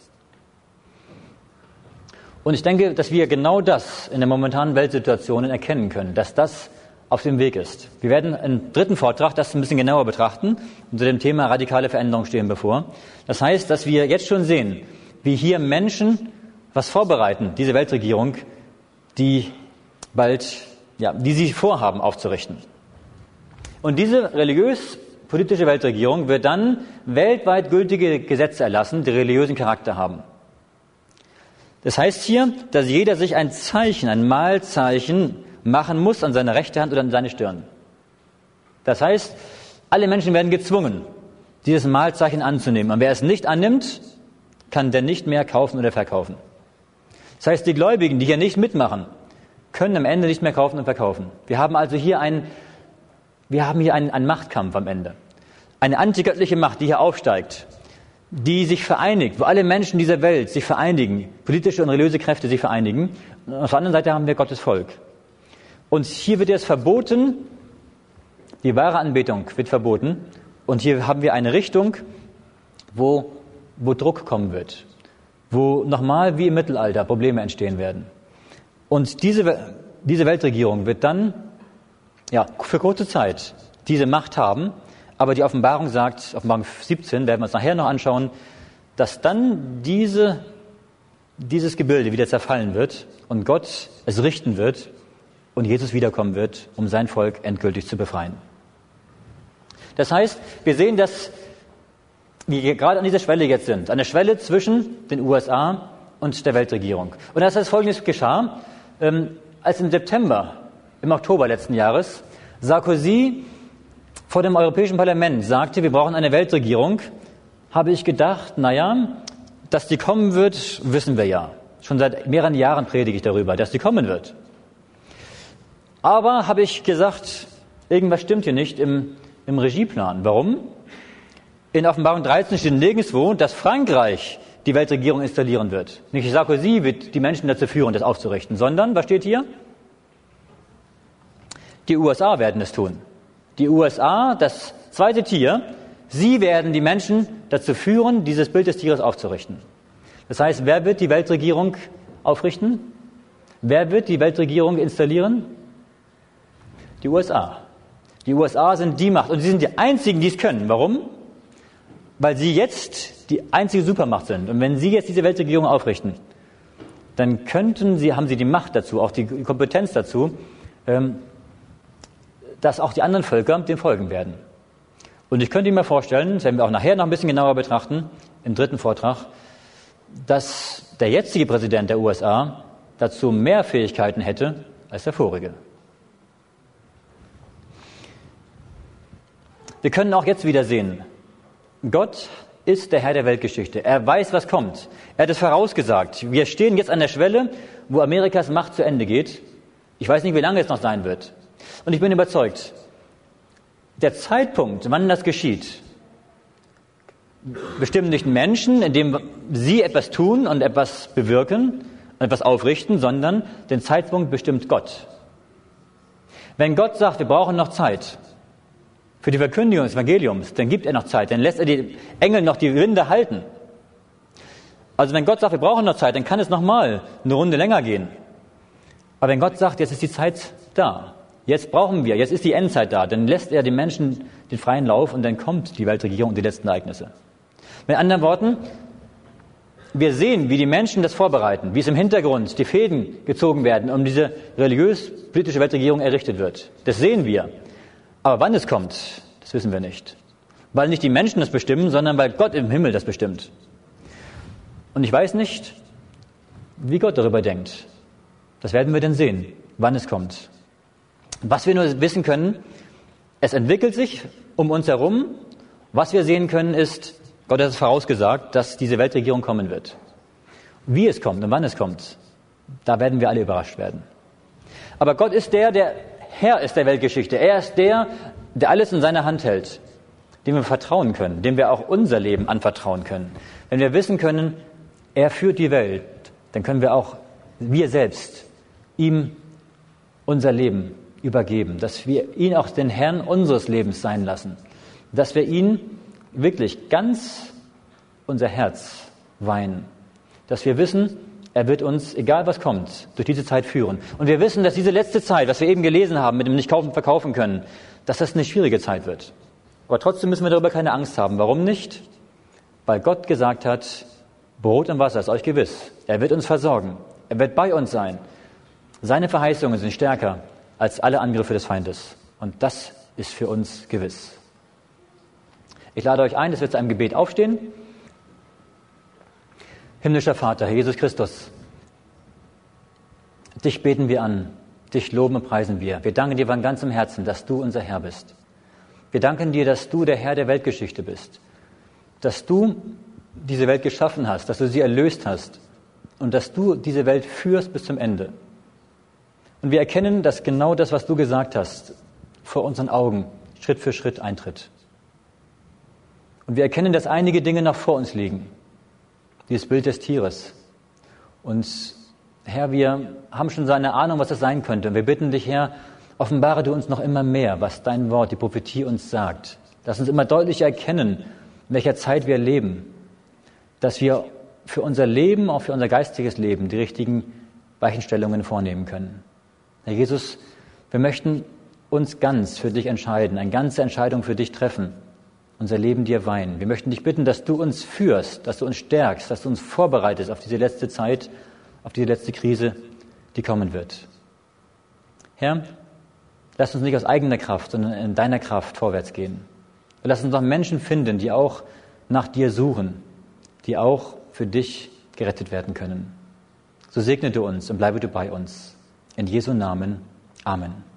Und ich denke, dass wir genau das in der momentanen Weltsituation erkennen können, dass das auf dem Weg ist. Wir werden im 3. Vortrag das ein bisschen genauer betrachten. Unter dem Thema radikale Veränderungen stehen bevor. Das heißt, dass wir jetzt schon sehen, wie hier Menschen was vorbereiten, diese Weltregierung, die sie vorhaben aufzurichten. Und diese religiös-politische Weltregierung wird dann weltweit gültige Gesetze erlassen, die religiösen Charakter haben. Das heißt hier, dass jeder sich ein Zeichen, ein Mahlzeichen machen muss an seine rechte Hand oder an seine Stirn. Das heißt, alle Menschen werden gezwungen, dieses Mahlzeichen anzunehmen. Und wer es nicht annimmt, kann dann nicht mehr kaufen oder verkaufen. Das heißt, die Gläubigen, die hier nicht mitmachen, können am Ende nicht mehr kaufen und verkaufen. Wir haben also hier einen Machtkampf am Ende. Eine antigöttliche Macht, die hier aufsteigt, die sich vereinigt, wo alle Menschen dieser Welt sich vereinigen, politische und religiöse Kräfte sich vereinigen. Und auf der anderen Seite haben wir Gottes Volk. Und hier wird jetzt verboten, Die wahre Anbetung wird verboten. Und hier haben wir eine Richtung, wo Druck kommen wird, wo nochmal wie im Mittelalter Probleme entstehen werden. Und diese Weltregierung wird dann für kurze Zeit diese Macht haben, aber die Offenbarung sagt, Offenbarung 17, werden wir uns nachher noch anschauen, dass dann dieses Gebilde wieder zerfallen wird und Gott es richten wird und Jesus wiederkommen wird, um sein Volk endgültig zu befreien. Das heißt, wir sehen, dass wir gerade an dieser Schwelle jetzt sind, an der Schwelle zwischen den USA und der Weltregierung. Und als Folgendes geschah, als im Oktober letzten Jahres, Sarkozy vor dem Europäischen Parlament sagte, wir brauchen eine Weltregierung, habe ich gedacht, dass die kommen wird, wissen wir ja. Schon seit mehreren Jahren predige ich darüber, dass die kommen wird. Aber habe ich gesagt, irgendwas stimmt hier nicht im Regieplan. Warum? In Offenbarung 13 steht nirgendwo, dass Frankreich die Weltregierung installieren wird. Nicht Sarkozy wird die Menschen dazu führen, das aufzurichten, sondern, was steht hier? Die USA werden es tun. Die USA, das zweite Tier, sie werden die Menschen dazu führen, dieses Bild des Tieres aufzurichten. Das heißt, wer wird die Weltregierung aufrichten? Wer wird die Weltregierung installieren? Die USA. Die USA sind die Macht und sie sind die einzigen, die es können. Warum? Weil sie jetzt die einzige Supermacht sind. Und wenn sie jetzt diese Weltregierung aufrichten, dann haben sie die Macht dazu, auch die Kompetenz dazu, dass auch die anderen Völker dem folgen werden. Und ich könnte mir vorstellen, das werden wir auch nachher noch ein bisschen genauer betrachten, im dritten Vortrag, dass der jetzige Präsident der USA dazu mehr Fähigkeiten hätte als der vorige. Wir können auch jetzt wieder sehen, Gott ist der Herr der Weltgeschichte. Er weiß, was kommt. Er hat es vorausgesagt. Wir stehen jetzt an der Schwelle, wo Amerikas Macht zu Ende geht. Ich weiß nicht, wie lange es noch sein wird. Und ich bin überzeugt, der Zeitpunkt, wann das geschieht, bestimmen nicht Menschen, indem sie etwas tun und etwas bewirken und etwas aufrichten, sondern den Zeitpunkt bestimmt Gott. Wenn Gott sagt, wir brauchen noch Zeit für die Verkündigung des Evangeliums, dann gibt er noch Zeit, dann lässt er die Engel noch die Rinde halten. Also wenn Gott sagt, wir brauchen noch Zeit, dann kann es nochmal eine Runde länger gehen. Aber wenn Gott sagt, jetzt ist die Zeit da, jetzt ist die Endzeit da, dann lässt er den Menschen den freien Lauf und dann kommt die Weltregierung und die letzten Ereignisse. Mit anderen Worten, wir sehen, wie die Menschen das vorbereiten, wie es im Hintergrund die Fäden gezogen werden, um diese religiös-politische Weltregierung errichtet wird. Das sehen wir. Aber wann es kommt, das wissen wir nicht. Weil nicht die Menschen das bestimmen, sondern weil Gott im Himmel das bestimmt. Und ich weiß nicht, wie Gott darüber denkt. Das werden wir dann sehen, wann es kommt. Was wir nur wissen können, es entwickelt sich um uns herum. Was wir sehen können ist, Gott hat es vorausgesagt, dass diese Weltregierung kommen wird. Wie es kommt und wann es kommt, da werden wir alle überrascht werden. Aber Gott ist der Herr ist der Weltgeschichte. Er ist der alles in seiner Hand hält, dem wir vertrauen können, dem wir auch unser Leben anvertrauen können. Wenn wir wissen können, er führt die Welt, dann können wir selbst ihm unser Leben übergeben, dass wir ihn auch den Herrn unseres Lebens sein lassen, dass wir ihn wirklich ganz unser Herz weihen, dass wir wissen, er wird uns, egal was kommt, durch diese Zeit führen. Und wir wissen, dass diese letzte Zeit, was wir eben gelesen haben, mit dem nicht kaufen, verkaufen können, dass das eine schwierige Zeit wird. Aber trotzdem müssen wir darüber keine Angst haben. Warum nicht? Weil Gott gesagt hat, Brot und Wasser ist euch gewiss. Er wird uns versorgen. Er wird bei uns sein. Seine Verheißungen sind stärker als alle Angriffe des Feindes. Und das ist für uns gewiss. Ich lade euch ein, dass wir zu einem Gebet aufstehen. Himmlischer Vater, Herr Jesus Christus, dich beten wir an, dich loben und preisen wir. Wir danken dir von ganzem Herzen, dass du unser Herr bist. Wir danken dir, dass du der Herr der Weltgeschichte bist, dass du diese Welt geschaffen hast, dass du sie erlöst hast und dass du diese Welt führst bis zum Ende. Und wir erkennen, dass genau das, was du gesagt hast, vor unseren Augen Schritt für Schritt eintritt. Und wir erkennen, dass einige Dinge noch vor uns liegen. Dieses Bild des Tieres. Und Herr, wir haben schon so eine Ahnung, was das sein könnte. Und wir bitten dich, Herr, offenbare du uns noch immer mehr, was dein Wort, die Prophetie uns sagt. Lass uns immer deutlicher erkennen, in welcher Zeit wir leben, dass wir für unser Leben, auch für unser geistiges Leben, die richtigen Weichenstellungen vornehmen können. Herr Jesus, wir möchten uns ganz für dich entscheiden, eine ganze Entscheidung für dich treffen, unser Leben dir weihen. Wir möchten dich bitten, dass du uns führst, dass du uns stärkst, dass du uns vorbereitest auf diese letzte Zeit, auf diese letzte Krise, die kommen wird. Herr, lass uns nicht aus eigener Kraft, sondern in deiner Kraft vorwärts gehen. Lass uns noch Menschen finden, die auch nach dir suchen, die auch für dich gerettet werden können. So segne du uns und bleibe du bei uns. In Jesu Namen. Amen.